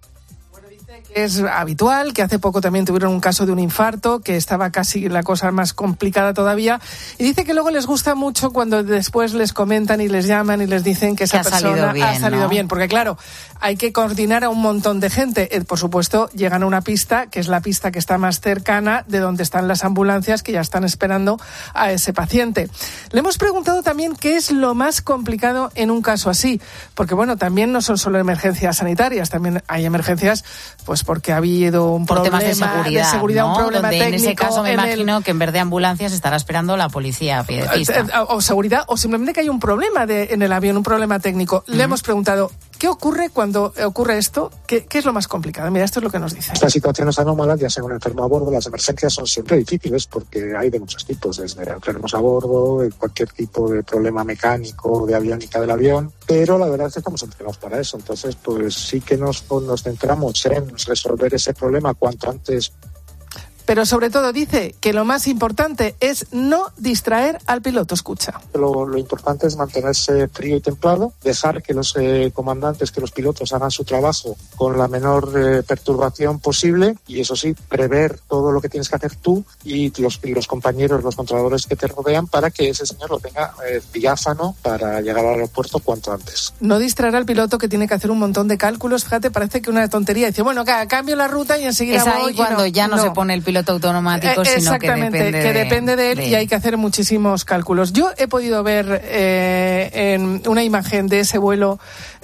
Es habitual, que hace poco también tuvieron un caso de un infarto, que estaba casi la cosa más complicada todavía, y dice que luego les gusta mucho cuando después les comentan y les llaman y les dicen que esa que ha persona salido bien, ha salido ¿no? bien, porque claro, hay que coordinar a un montón de gente. Eh, por supuesto, llegan a una pista, que es la pista que está más cercana de donde están las ambulancias que ya están esperando a ese paciente. Le hemos preguntado también qué es lo más complicado en un caso así, porque bueno, también no son solo emergencias sanitarias, también hay emergencias pues porque ha habido un Por problema temas de seguridad, de seguridad, ¿no? un problema Donde técnico. en ese caso me en imagino el... que en vez de ambulancias estará esperando la policía a pie de pista. O seguridad, o simplemente que hay un problema de, en el avión, un problema técnico. Le uh-huh. hemos preguntado, ¿qué ocurre cuando ocurre esto? ¿Qué, ¿Qué es lo más complicado? Mira, esto es lo que nos dice. Estas situaciones anómalas, ya sea un enfermo a bordo, las emergencias son siempre difíciles porque hay de muchos tipos, desde enfermos a bordo, cualquier tipo de problema mecánico, de aviónica del avión, pero la verdad es que estamos entrenados para eso. Entonces, pues sí que nos, nos centramos en resolver ese problema cuanto antes. Pero sobre todo dice que lo más importante es no distraer al piloto. Escucha. Lo, lo importante es mantenerse frío y templado, dejar que los eh, comandantes, que los pilotos hagan su trabajo con la menor eh, perturbación posible, y eso sí, prever todo lo que tienes que hacer tú y los, y los compañeros, los controladores que te rodean, para que ese señor lo tenga eh, diáfano para llegar al aeropuerto cuanto antes. No distraer al piloto, que tiene que hacer un montón de cálculos. Fíjate, parece que una tontería. Dice, bueno, cambio la ruta y enseguida es ahí voy. cuando no, ya no, no se pone el piloto automático, eh, sino que depende, que depende de él de... y hay que hacer muchísimos cálculos. Yo he podido ver eh, en una imagen de ese vuelo,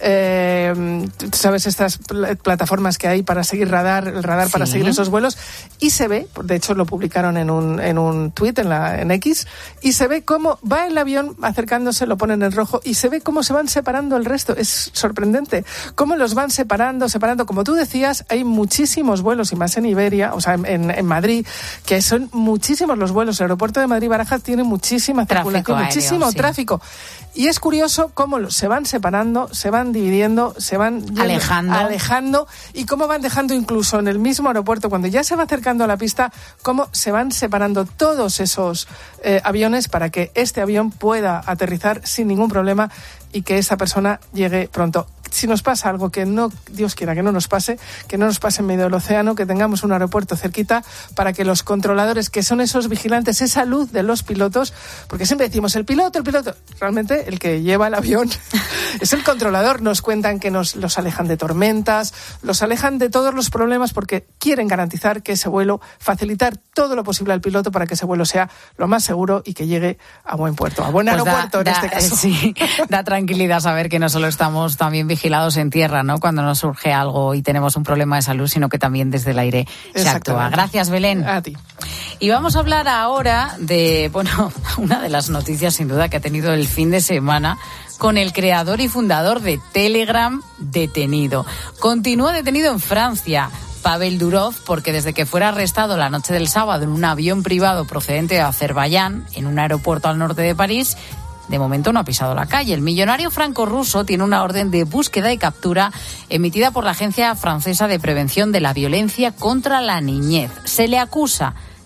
eh, sabes, estas pl- plataformas que hay para seguir radar, el radar sí. para seguir esos vuelos, y se ve, de hecho lo publicaron en un en un tuit en la en X, y se ve cómo va el avión acercándose, lo ponen en rojo, y se ve cómo se van separando el resto. Es sorprendente cómo los van separando, separando. Como tú decías, hay muchísimos vuelos, y más en Iberia, o sea, en, en Madrid, que son muchísimos los vuelos. El aeropuerto de Madrid-Barajas tiene muchísima circulación, aéreo, muchísimo sí. tráfico. Y es curioso cómo se van separando, se van dividiendo, se van yendo, alejando. alejando, y cómo van dejando incluso en el mismo aeropuerto, cuando ya se va acercando a la pista, cómo se van separando todos esos eh, aviones para que este avión pueda aterrizar sin ningún problema y que esa persona llegue pronto. Si nos pasa algo que no, Dios quiera que no nos pase, que no nos pase en medio del océano, que tengamos un aeropuerto cerquita para que los controladores, que son esos vigilantes, esa luz de los pilotos, porque siempre decimos el piloto, el piloto, realmente el que lleva el avión es el controlador. Nos cuentan que nos los alejan de tormentas, los alejan de todos los problemas, porque quieren garantizar que ese vuelo, facilitar todo lo posible al piloto para que ese vuelo sea lo más seguro y que llegue a buen puerto, a buen pues aeropuerto da, en da, este caso. Sí, da tranquilidad saber que no solo estamos también vigilados en tierra, ¿no?, cuando nos surge algo y tenemos un problema de salud, sino que también desde el aire se actúa. Gracias, Belén. A ti. Y vamos a hablar ahora de, bueno, una de las noticias sin duda que ha tenido el fin de semana, con el creador y fundador de Telegram detenido. Continúa detenido en Francia, Pavel Durov, porque desde que fuera arrestado la noche del sábado en un avión privado procedente de Azerbaiyán, en un aeropuerto al norte de París, de momento no ha pisado la calle. El millonario franco-ruso tiene una orden de búsqueda y captura emitida por la Agencia Francesa de Prevención de la Violencia contra la Niñez. Se le acusa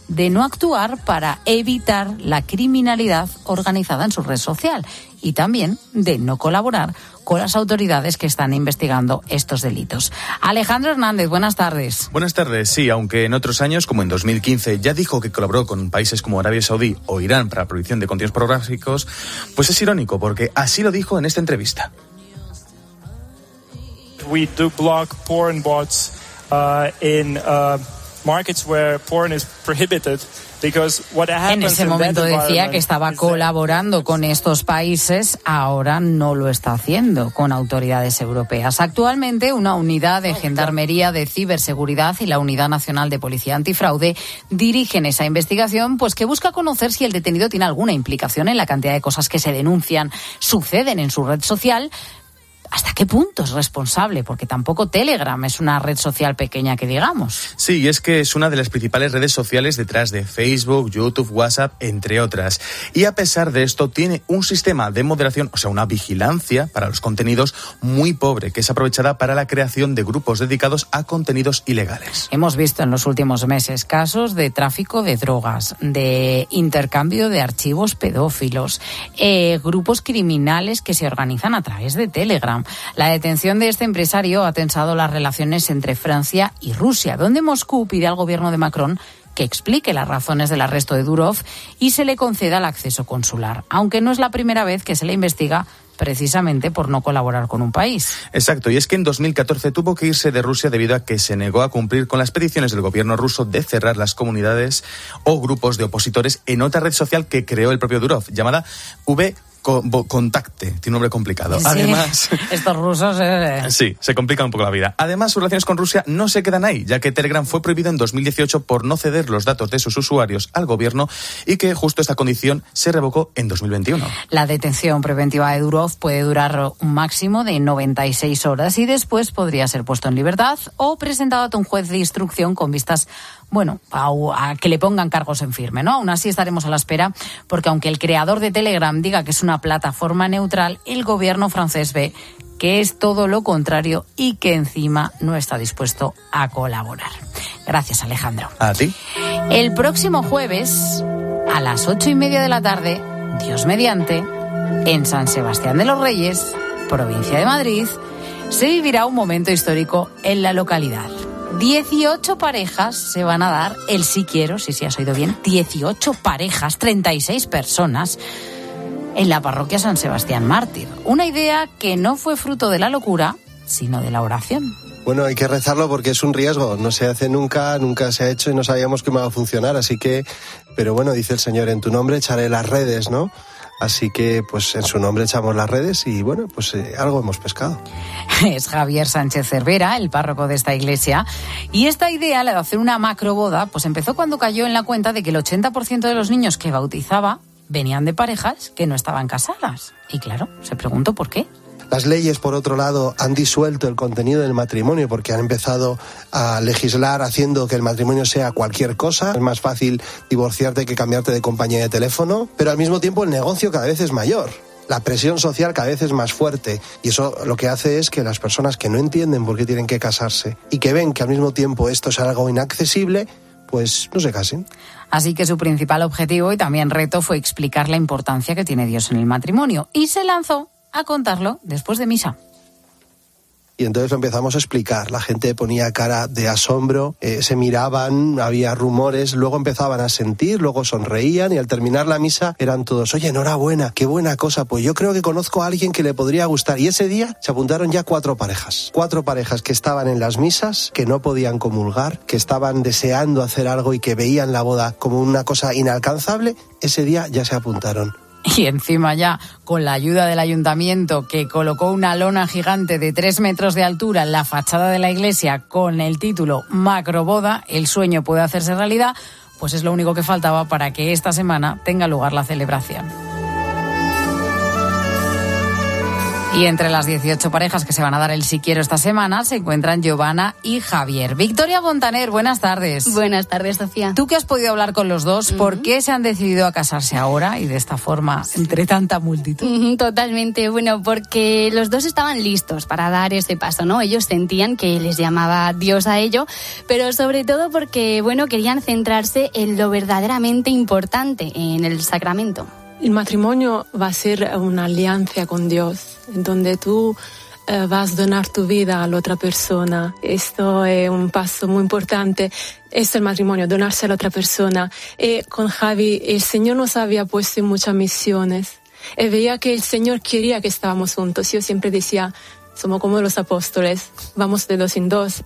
de no actuar para evitar la criminalidad organizada en su red social y también de no colaborar con las autoridades que están investigando estos delitos. Alejandro Hernández, buenas tardes. Buenas tardes, sí, aunque en otros años, como en dos mil quince, ya dijo que colaboró con países como Arabia Saudí o Irán para la prohibición de contenidos pornográficos, pues es irónico porque así lo dijo en esta entrevista. We do block porn bots uh, in uh, markets where porn is prohibited. En ese momento decía que estaba colaborando con estos países, ahora no lo está haciendo con autoridades europeas. Actualmente, una unidad de Gendarmería de Ciberseguridad y la Unidad Nacional de Policía Antifraude dirigen esa investigación, pues que busca conocer si el detenido tiene alguna implicación en la cantidad de cosas que se denuncian, suceden en su red social. ¿Hasta qué punto es responsable? Porque tampoco Telegram es una red social pequeña que digamos. Sí, y es que es una de las principales redes sociales detrás de Facebook, YouTube, WhatsApp, entre otras. Y a pesar de esto, tiene un sistema de moderación, o sea, una vigilancia para los contenidos muy pobre, que es aprovechada para la creación de grupos dedicados a contenidos ilegales. Hemos visto en los últimos meses casos de tráfico de drogas, de intercambio de archivos pedófilos, eh, grupos criminales que se organizan a través de Telegram. La detención de este empresario ha tensado las relaciones entre Francia y Rusia, donde Moscú pide al gobierno de Macron que explique las razones del arresto de Durov y se le conceda el acceso consular, aunque no es la primera vez que se le investiga precisamente por no colaborar con un país. Exacto, y es que en dos mil catorce tuvo que irse de Rusia debido a que se negó a cumplir con las peticiones del gobierno ruso de cerrar las comunidades o grupos de opositores en otra red social que creó el propio Durov, llamada V. Contacte, tiene un nombre complicado. Sí, además, estos rusos... Eh... Sí, se complican un poco la vida. Además, sus relaciones con Rusia no se quedan ahí, ya que Telegram fue prohibido en dos mil dieciocho por no ceder los datos de sus usuarios al gobierno y que justo esta condición se revocó en dos mil veintiuno. La detención preventiva de Durov puede durar un máximo de noventa y seis horas y después podría ser puesto en libertad o presentado ante un juez de instrucción con vistas, bueno, a, a que le pongan cargos en firme, ¿no? Aún así estaremos a la espera porque aunque el creador de Telegram diga que es una plataforma neutral, el gobierno francés ve que es todo lo contrario y que encima no está dispuesto a colaborar. Gracias, Alejandro. A ti. El próximo jueves, a las ocho y media de la tarde, Dios mediante, en San Sebastián de los Reyes, provincia de Madrid, se vivirá un momento histórico en la localidad. dieciocho parejas se van a dar el sí quiero, si sí has oído bien, dieciocho parejas, treinta y seis personas en la parroquia San Sebastián Mártir. Una idea que no fue fruto de la locura, sino de la oración. Bueno, hay que rezarlo porque es un riesgo, no se hace nunca, nunca se ha hecho y no sabíamos cómo iba a funcionar, así que, pero bueno, dice el Señor, en tu nombre echaré las redes, ¿no? Así que, pues, en su nombre echamos las redes y, bueno, pues eh, algo hemos pescado. Es Javier Sánchez Cervera, el párroco de esta iglesia. Y esta idea, la de hacer una macroboda, pues empezó cuando cayó en la cuenta de que el ochenta por ciento de los niños que bautizaba venían de parejas que no estaban casadas. Y claro, se preguntó por qué. Las leyes, por otro lado, han disuelto el contenido del matrimonio porque han empezado a legislar haciendo que el matrimonio sea cualquier cosa. Es más fácil divorciarte que cambiarte de compañía de teléfono, pero al mismo tiempo el negocio cada vez es mayor. La presión social cada vez es más fuerte y eso lo que hace es que las personas que no entienden por qué tienen que casarse y que ven que al mismo tiempo esto es algo inaccesible, pues no se casen. Así que su principal objetivo y también reto fue explicar la importancia que tiene Dios en el matrimonio y se lanzó a contarlo después de misa. Y entonces lo empezamos a explicar. La gente ponía cara de asombro, eh, se miraban, había rumores, luego empezaban a sentir, luego sonreían y al terminar la misa eran todos, oye, enhorabuena, qué buena cosa, pues yo creo que conozco a alguien que le podría gustar. Y ese día se apuntaron ya cuatro parejas. Cuatro parejas que estaban en las misas, que no podían comulgar, que estaban deseando hacer algo y que veían la boda como una cosa inalcanzable. Ese día ya se apuntaron. Y encima ya, con la ayuda del ayuntamiento que colocó una lona gigante de tres metros de altura en la fachada de la iglesia con el título Macroboda, el sueño puede hacerse realidad, pues es lo único que faltaba para que esta semana tenga lugar la celebración. Y entre las dieciocho parejas que se van a dar el si quiero esta semana se encuentran Giovanna y Javier. Victoria Montaner, buenas tardes. Buenas tardes, Sofía. Tú que has podido hablar con los dos, ¿por uh-huh. qué se han decidido a casarse ahora y de esta forma entre tanta multitud? Uh-huh, totalmente, bueno, porque los dos estaban listos para dar ese paso, ¿no? Ellos sentían que les llamaba Dios a ello, pero sobre todo porque, bueno, querían centrarse en lo verdaderamente importante, en el sacramento. El matrimonio va a ser una alianza con Dios, en donde tú eh, vas a donar tu vida a la otra persona. Esto es un paso muy importante. Esto es el matrimonio, donarse a la otra persona. Y con Javi, el Señor nos había puesto en muchas misiones. Y veía que el Señor quería que estábamos juntos. Yo siempre decía, somos como los apóstoles, vamos de dos en dos.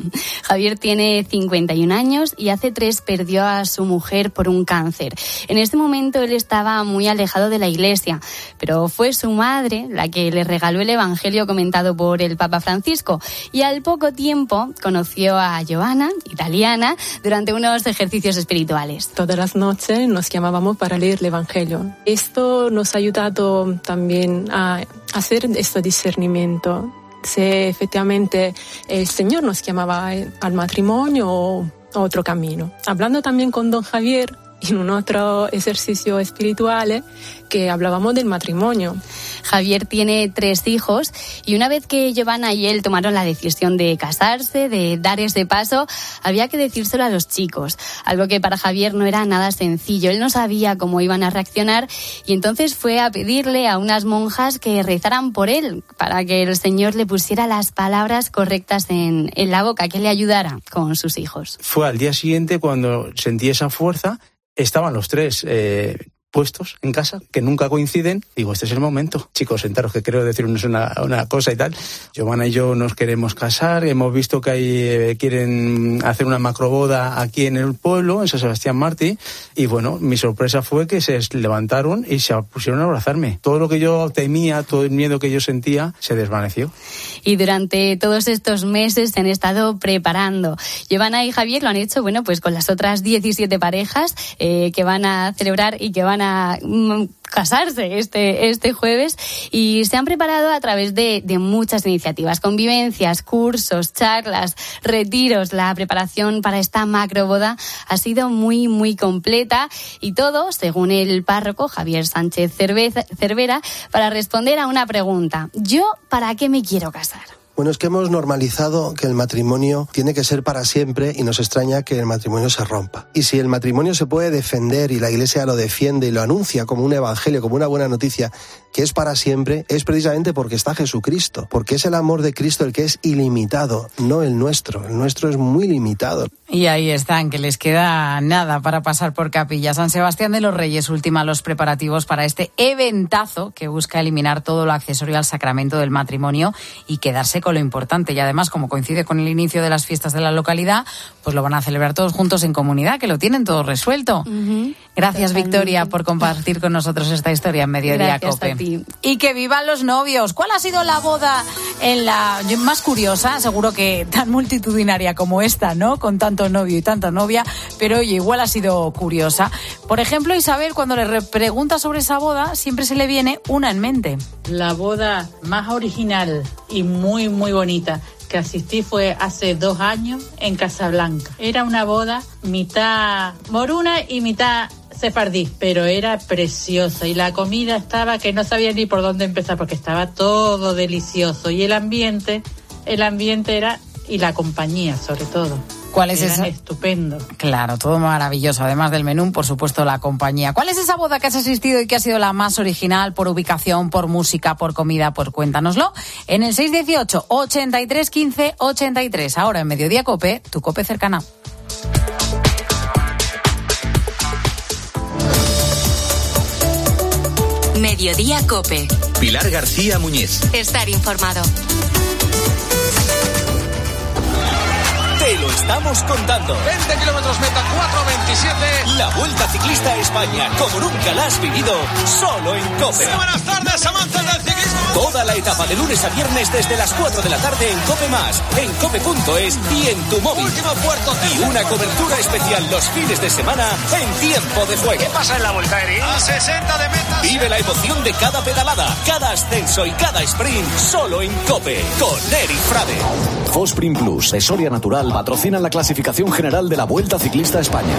Javier tiene cincuenta y un años y hace tres perdió a su mujer por un cáncer. En este momento él estaba muy alejado de la iglesia, pero fue su madre la que le regaló el evangelio comentado por el Papa Francisco, y al poco tiempo conoció a Giovanna, italiana, durante unos ejercicios espirituales. Todas las noches nos llamábamos para leer el evangelio. Esto nos ha ayudado también a hacer este discernimiento. Si efectivamente el Señor nos llamaba al matrimonio o a otro camino. Hablando también con don Javier en un otro ejercicio espiritual que hablábamos del matrimonio. Javier tiene tres hijos y una vez que Giovanna y él tomaron la decisión de casarse, de dar ese paso, había que decírselo a los chicos, algo que para Javier no era nada sencillo. Él no sabía cómo iban a reaccionar y entonces fue a pedirle a unas monjas que rezaran por él para que el Señor le pusiera las palabras correctas en, en la boca, que le ayudara con sus hijos. Fue al día siguiente cuando sentí esa fuerza. Estaban los tres eh, puestos en casa, que nunca coinciden. Digo, este es el momento. Chicos, sentaros, que quiero deciros una, una cosa y tal. Giovanna y yo nos queremos casar. Hemos visto que hay, eh, quieren hacer una macroboda aquí en el pueblo, en San Sebastián Martí. Y bueno, mi sorpresa fue que se levantaron y se pusieron a abrazarme. Todo lo que yo temía, todo el miedo que yo sentía, se desvaneció. Y durante todos estos meses se han estado preparando. Giovanna y Javier lo han hecho, bueno, pues con las otras diecisiete parejas eh, que van a celebrar y que van a mm, casarse este, este jueves, y se han preparado a través de, de muchas iniciativas, convivencias, cursos, charlas, retiros. La preparación para esta macroboda ha sido muy, muy completa, y todo, según el párroco Javier Sánchez Cervera, para responder a una pregunta: ¿yo para qué me quiero casar? Bueno, es que hemos normalizado que el matrimonio tiene que ser para siempre y nos extraña que el matrimonio se rompa. Y si el matrimonio se puede defender y la Iglesia lo defiende y lo anuncia como un evangelio, como una buena noticia, que es para siempre, es precisamente porque está Jesucristo, porque es el amor de Cristo el que es ilimitado, no el nuestro. El nuestro es muy limitado. Y ahí están, que les queda nada para pasar por capilla. San Sebastián de los Reyes ultima los preparativos para este eventazo que busca eliminar todo lo accesorio al sacramento del matrimonio y quedarse con lo importante. Y además, como coincide con el inicio de las fiestas de la localidad, pues lo van a celebrar todos juntos en comunidad, que lo tienen todo resuelto. Uh-huh. Gracias, totalmente. Victoria, por compartir con nosotros esta historia en Mediodía Cope. Y que vivan los novios. ¿Cuál ha sido la boda en la más curiosa? Seguro que tan multitudinaria como esta, ¿no? Con tanto novio y tanta novia, pero oye, igual ha sido curiosa. Por ejemplo, Isabel, cuando le pregunta sobre esa boda, siempre se le viene una en mente. La boda más original y muy, muy bonita que asistí fue hace dos años en Casablanca. Era una boda mitad moruna y mitad sefardí, pero era preciosa y la comida estaba que no sabía ni por dónde empezar porque estaba todo delicioso, y el ambiente, el ambiente era, y la compañía sobre todo. ¿Cuál es Eran esa? Estupendo. Claro, todo maravilloso. Además del menú, por supuesto, la compañía. ¿Cuál es esa boda que has asistido y que ha sido la más original por ubicación, por música, por comida? Por cuéntanoslo en el seis dieciocho, ochenta y tres, quince, ochenta y tres. Ahora en Mediodía Cope, tu Cope cercana. Mediodía Cope. Pilar García Muñiz. Estar informado. Te lo estamos contando. veinte kilómetros meta, cuatro veintisiete. La Vuelta Ciclista a España, como nunca la has vivido, solo en COPE. Muy buenas tardes, amantes del ciclismo. Toda la etapa de lunes a viernes desde las cuatro de la tarde en COPE Más, en cope punto es y en tu móvil. Último puerto. Y una cobertura especial los fines de semana en tiempo de juego. ¿Qué pasa en la Vuelta, Eric? A sesenta de meta. Vive la emoción de cada pedalada, cada ascenso y cada sprint solo en COPE con Eric Frade. Fosprin Plus de Soria Natural patrocina la clasificación general de la Vuelta Ciclista a España.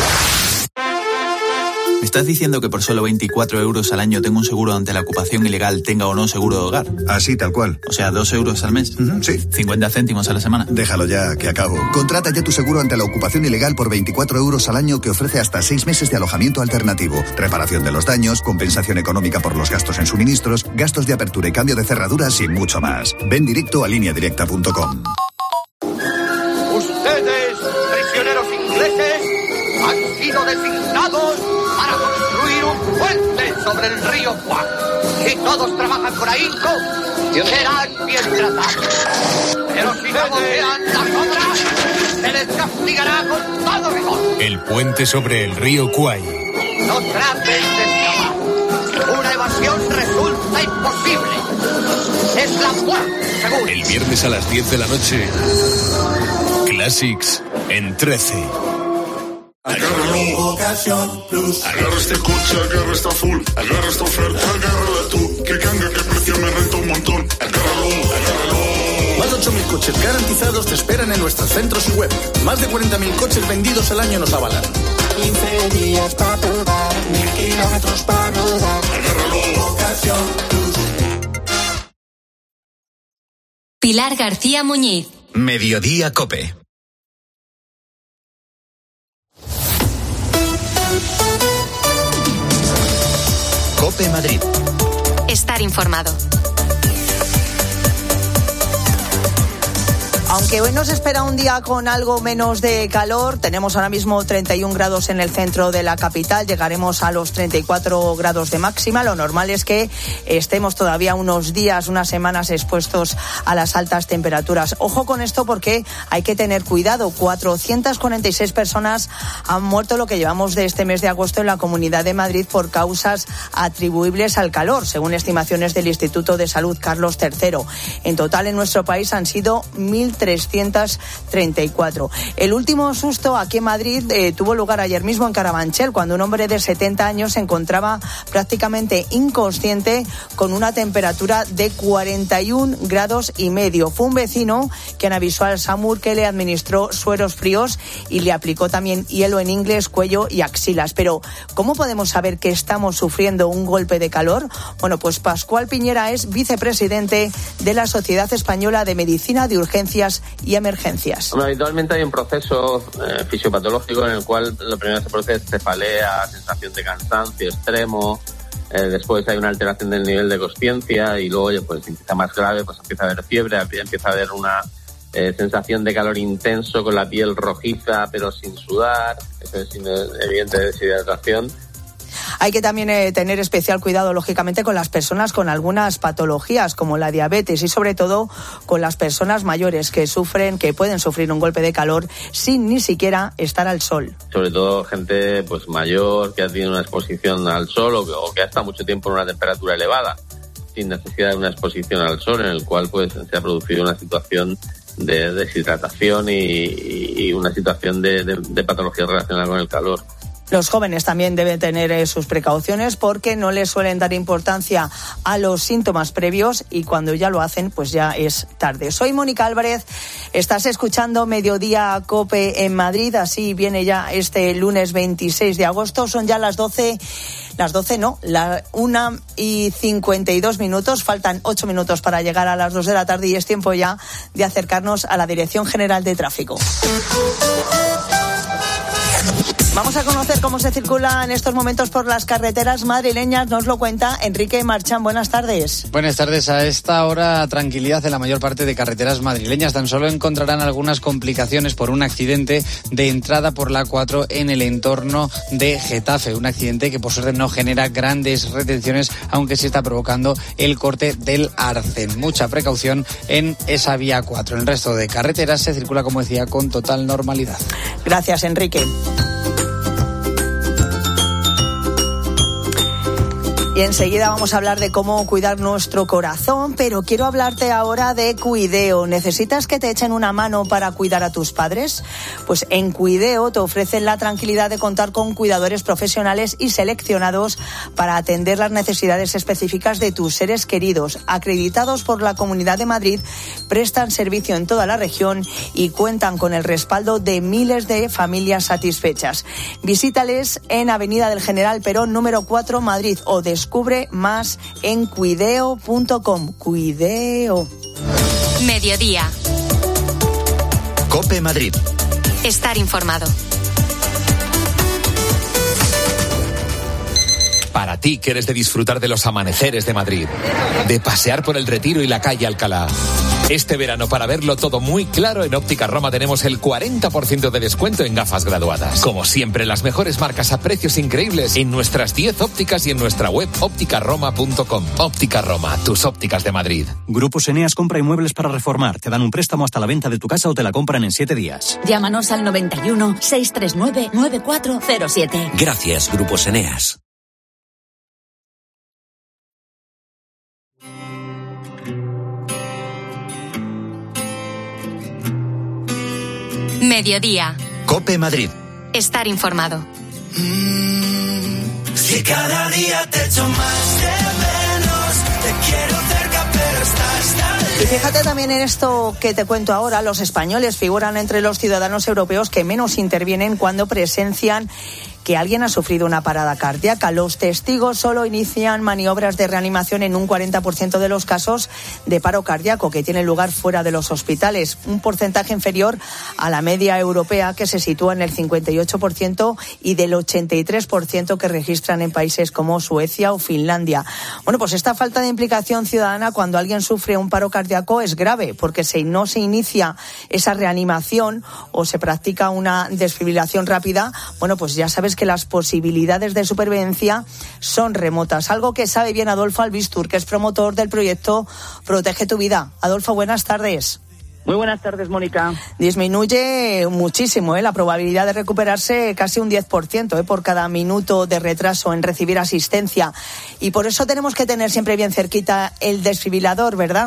¿Me estás diciendo que por solo veinticuatro euros al año tengo un seguro ante la ocupación ilegal, tenga o no seguro de hogar? Así, tal cual. O sea, dos euros al mes. Uh-huh, sí. cincuenta céntimos a la semana. Déjalo ya, que acabo. Contrata ya tu seguro ante la ocupación ilegal por veinticuatro euros al año que ofrece hasta seis meses de alojamiento alternativo, reparación de los daños, compensación económica por los gastos en suministros, gastos de apertura y cambio de cerraduras y mucho más. Ven directo a línea directa punto com. Ustedes, prisioneros ingleses, han sido designados para construir un puente sobre el río Kwai. Si todos trabajan con ahínco, serán bien tratados. Pero si no voltean las obras, se les castigará con todo rigor. El puente sobre el río Kwai. No traten de escapar. Una evasión resulta imposible. Es la muerte segura. El viernes a las diez de la noche, Classics en trece. Agárralo, Ocasión Plus. Agarra este coche, agarra esta full. Agarra esta oferta, agárrala tú. Que canga, que precio me renta un montón. Agárralo, agárralo. Más de ocho mil coches garantizados te esperan en nuestros centros y web. Más de cuarenta mil coches vendidos al año nos avalan. quince días para probar, mil kilómetros para rodar. Agárralo, Ocasión Plus. Pilar García Muñiz. Mediodía COPE. COPE Madrid. Estar informado. Aunque hoy nos espera un día con algo menos de calor, tenemos ahora mismo treinta y un grados en el centro de la capital, llegaremos a los treinta y cuatro grados de máxima. Lo normal es que estemos todavía unos días, unas semanas expuestos a las altas temperaturas. Ojo con esto porque hay que tener cuidado. cuatrocientas cuarenta y seis personas han muerto lo que llevamos de este mes de agosto en la Comunidad de Madrid por causas atribuibles al calor, según estimaciones del Instituto de Salud Carlos tercero. En total en nuestro país han sido mil trescientos treinta y cuatro. El último susto aquí en Madrid eh, tuvo lugar ayer mismo en Carabanchel, cuando un hombre de setenta años se encontraba prácticamente inconsciente con una temperatura de cuarenta y un grados y medio. Fue un vecino quien avisó al SAMUR que le administró sueros fríos y le aplicó también hielo en ingles, cuello y axilas. Pero, ¿cómo podemos saber que estamos sufriendo un golpe de calor? Bueno, pues Pascual Piñera es vicepresidente de la Sociedad Española de Medicina de Urgencias y Emergencias. Bueno, habitualmente hay un proceso eh, fisiopatológico en el cual lo primero que se produce es cefalea, sensación de cansancio extremo, eh, después hay una alteración del nivel de consciencia y luego pues empieza más grave, pues empieza a haber fiebre, empieza a haber una eh, sensación de calor intenso con la piel rojiza pero sin sudar, eso es evidente deshidratación. Hay que también eh, tener especial cuidado, lógicamente, con las personas con algunas patologías como la diabetes y, sobre todo, con las personas mayores que sufren, que pueden sufrir un golpe de calor sin ni siquiera estar al sol. Sobre todo gente pues mayor que ha tenido una exposición al sol o que, o que ha estado mucho tiempo en una temperatura elevada, sin necesidad de una exposición al sol, en el cual pues se ha producido una situación de deshidratación y, y, y una situación de, de, de patología relacionada con el calor. Los jóvenes también deben tener eh, sus precauciones porque no les suelen dar importancia a los síntomas previos y cuando ya lo hacen, pues ya es tarde. Soy Mónica Álvarez, estás escuchando Mediodía COPE en Madrid, así viene ya este lunes veintiséis de agosto, son ya las doce, las doce no, la una y cincuenta y dos minutos, faltan ocho minutos para llegar a las dos de la tarde y es tiempo ya de acercarnos a la Dirección General de Tráfico. Vamos a conocer cómo se circula en estos momentos por las carreteras madrileñas. Nos lo cuenta Enrique Marchán. Buenas tardes. Buenas tardes. A esta hora, tranquilidad en la mayor parte de carreteras madrileñas. Tan solo encontrarán algunas complicaciones por un accidente de entrada por la A cuatro en el entorno de Getafe. Un accidente que por suerte no genera grandes retenciones, aunque sí está provocando el corte del Arcén. Mucha precaución en esa vía cuatro. En el resto de carreteras se circula, como decía, con total normalidad. Gracias, Enrique. Y enseguida vamos a hablar de cómo cuidar nuestro corazón, pero quiero hablarte ahora de Cuideo. ¿Necesitas que te echen una mano para cuidar a tus padres? Pues en Cuideo te ofrecen la tranquilidad de contar con cuidadores profesionales y seleccionados para atender las necesidades específicas de tus seres queridos. Acreditados por la Comunidad de Madrid, prestan servicio en toda la región y cuentan con el respaldo de miles de familias satisfechas. Visítales en Avenida del General Perón, número cuatro, Madrid, o de Descubre más en cuideo punto com. Cuideo. Mediodía. COPE Madrid. Estar informado. Para ti que eres de disfrutar de los amaneceres de Madrid, de pasear por el Retiro y la calle Alcalá. Este verano, para verlo todo muy claro, en Óptica Roma tenemos el cuarenta por ciento de descuento en gafas graduadas. Como siempre, las mejores marcas a precios increíbles en nuestras diez ópticas y en nuestra web óptica roma punto com. Óptica Roma, tus ópticas de Madrid. Grupos Eneas compra inmuebles para reformar. Te dan un préstamo hasta la venta de tu casa o te la compran en siete días. Llámanos al noventa y uno, seiscientos treinta y nueve, noventa y cuatro cero siete. Gracias, Grupos Eneas. Mediodía. COPE Madrid. Estar informado. Mm, si cada día te echo más de menos, te quiero cerca pero estás tan... Y fíjate también en esto que te cuento ahora, los españoles figuran entre los ciudadanos europeos que menos intervienen cuando presencian que alguien ha sufrido una parada cardíaca. Los testigos solo inician maniobras de reanimación en un cuarenta por ciento de los casos de paro cardíaco que tienen lugar fuera de los hospitales, un porcentaje inferior a la media europea, que se sitúa en el cincuenta y ocho por ciento, y del ochenta y tres por ciento que registran en países como Suecia o Finlandia. Bueno, pues esta falta de implicación ciudadana cuando alguien sufre un paro cardíaco es grave, porque si no se inicia esa reanimación o se practica una desfibrilación rápida, bueno, pues ya sabes que las posibilidades de supervivencia son remotas, algo que sabe bien Adolfo Albistur, que es promotor del proyecto Protege tu Vida. Adolfo, buenas tardes. Muy buenas tardes, Mónica. Disminuye muchísimo ¿eh? la probabilidad de recuperarse, casi un diez por ciento ¿eh? por cada minuto de retraso en recibir asistencia. Y por eso tenemos que tener siempre bien cerquita el desfibrilador, ¿verdad?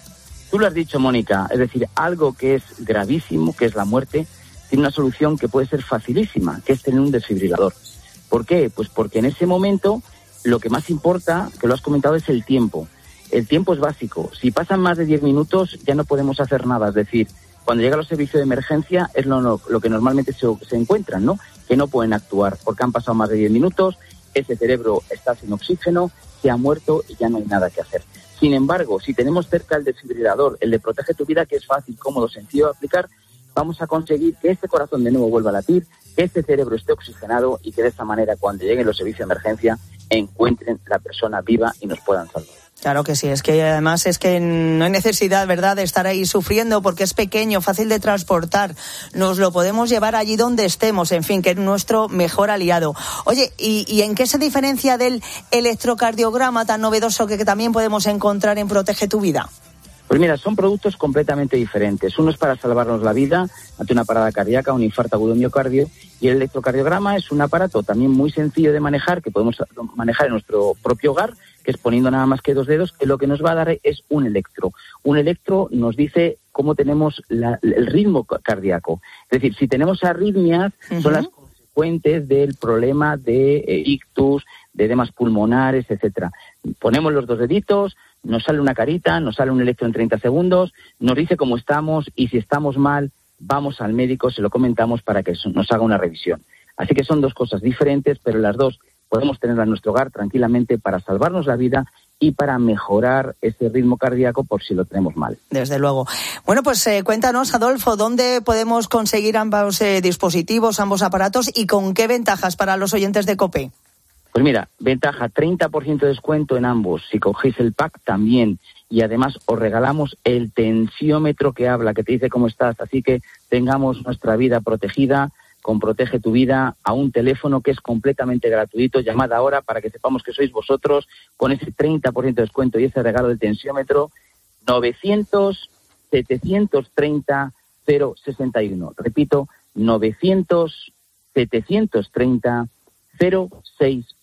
Tú lo has dicho, Mónica. Es decir, algo que es gravísimo, que es la muerte, tiene una solución que puede ser facilísima, que es tener un desfibrilador. ¿Por qué? Pues porque en ese momento lo que más importa, que lo has comentado, es el tiempo. El tiempo es básico. Si pasan más de diez minutos ya no podemos hacer nada. Es decir, cuando llega a los servicios de emergencia es lo, lo, lo que normalmente se, se encuentran, ¿no? Que no pueden actuar porque han pasado más de diez minutos, ese cerebro está sin oxígeno, se ha muerto y ya no hay nada que hacer. Sin embargo, si tenemos cerca el desfibrilador, el de Protege tu Vida, que es fácil, cómodo, sencillo de aplicar, vamos a conseguir que este corazón de nuevo vuelva a latir, que este cerebro esté oxigenado y que de esa manera, cuando lleguen los servicios de emergencia, encuentren la persona viva y nos puedan salvar. Claro que sí, es que además es que no hay necesidad, ¿verdad?, de estar ahí sufriendo porque es pequeño, fácil de transportar, nos lo podemos llevar allí donde estemos, en fin, que es nuestro mejor aliado. Oye, ¿y, y en qué se diferencia del electrocardiograma tan novedoso que, que también podemos encontrar en Protege tu Vida? Pues mira, son productos completamente diferentes. Uno es para salvarnos la vida ante una parada cardíaca, un infarto agudo de miocardio, y el electrocardiograma es un aparato también muy sencillo de manejar, que podemos manejar en nuestro propio hogar, que es poniendo nada más que dos dedos, que lo que nos va a dar es un electro. Un electro nos dice cómo tenemos la, el ritmo cardíaco. Es decir, si tenemos arritmias, uh-huh. son las consecuentes del problema de eh, ictus, de edemas pulmonares, etcétera. Ponemos los dos deditos, nos sale una carita, nos sale un electro en treinta segundos, nos dice cómo estamos y si estamos mal, vamos al médico, se lo comentamos para que nos haga una revisión. Así que son dos cosas diferentes, pero las dos podemos tenerlas en nuestro hogar tranquilamente para salvarnos la vida y para mejorar ese ritmo cardíaco por si lo tenemos mal. Desde luego. Bueno, pues eh, cuéntanos, Adolfo, ¿dónde podemos conseguir ambos eh, dispositivos, ambos aparatos y con qué ventajas para los oyentes de COPE? Pues mira, ventaja, treinta por ciento de descuento en ambos. Si cogéis el pack también. Y además os regalamos el tensiómetro que habla, que te dice cómo estás. Así que tengamos nuestra vida protegida con Protege tu Vida a un teléfono que es completamente gratuito. Llamad ahora para que sepamos que sois vosotros con ese treinta por ciento de descuento y ese regalo del tensiómetro. novecientos, setecientos treinta, cero sesenta y uno. Repito, novecientos, setecientos treinta, cero sesenta y uno.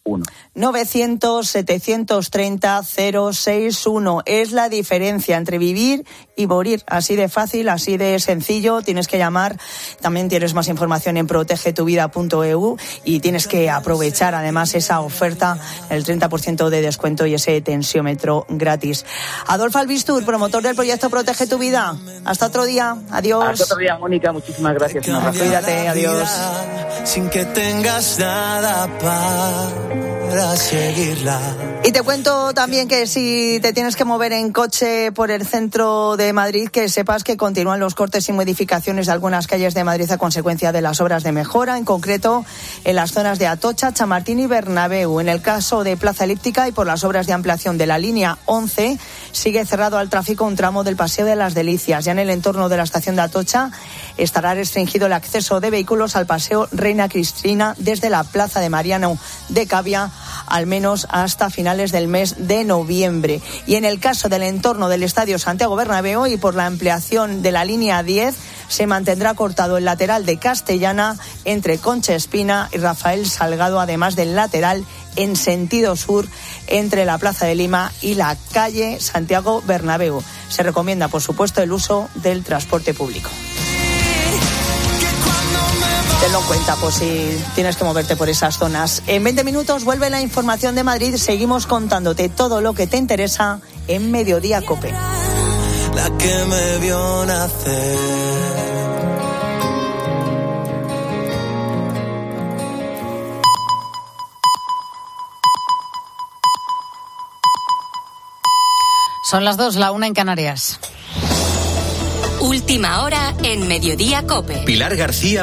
uno. novecientos, setecientos treinta, cero seis uno. Es la diferencia entre vivir y morir. Así de fácil, así de sencillo. Tienes que llamar. También tienes más información en protege tu vida punto e u y tienes que aprovechar además esa oferta, el treinta por ciento de descuento y ese tensiómetro gratis. Adolfo Albistur, promotor del proyecto Protege tu Vida. Hasta otro día. Adiós. Hasta otro día, Mónica. Muchísimas gracias. Un abrazo. Cuídate. Adiós. Sin que tengas nada para seguirla. Y te cuento también que si te tienes que mover en coche por el centro de Madrid, que sepas que continúan los cortes y modificaciones de algunas calles de Madrid a consecuencia de las obras de mejora, en concreto en las zonas de Atocha, Chamartín y Bernabéu. En el caso de Plaza Elíptica y por las obras de ampliación de la línea once, sigue cerrado al tráfico un tramo del Paseo de las Delicias. Ya en el entorno de la estación de Atocha estará restringido el acceso de vehículos al Paseo Reina Cristina desde la Plaza de Mariano de Cavia, al menos hasta finales del mes de noviembre. Y en el caso del entorno del Estadio Santiago Bernabéu y por la ampliación de la línea diez, se mantendrá cortado el lateral de Castellana entre Concha Espina y Rafael Salgado, además del lateral en sentido sur entre la Plaza de Lima y la calle Santiago Bernabéu. Se recomienda, por supuesto, el uso del transporte público. Tenlo en cuenta por si tienes que moverte por esas zonas. En veinte minutos vuelve la información de Madrid. Seguimos contándote todo lo que te interesa en Mediodía COPE. La que me vio nacer. Son las dos, la una en Canarias. Última hora en Mediodía COPE. Pilar García.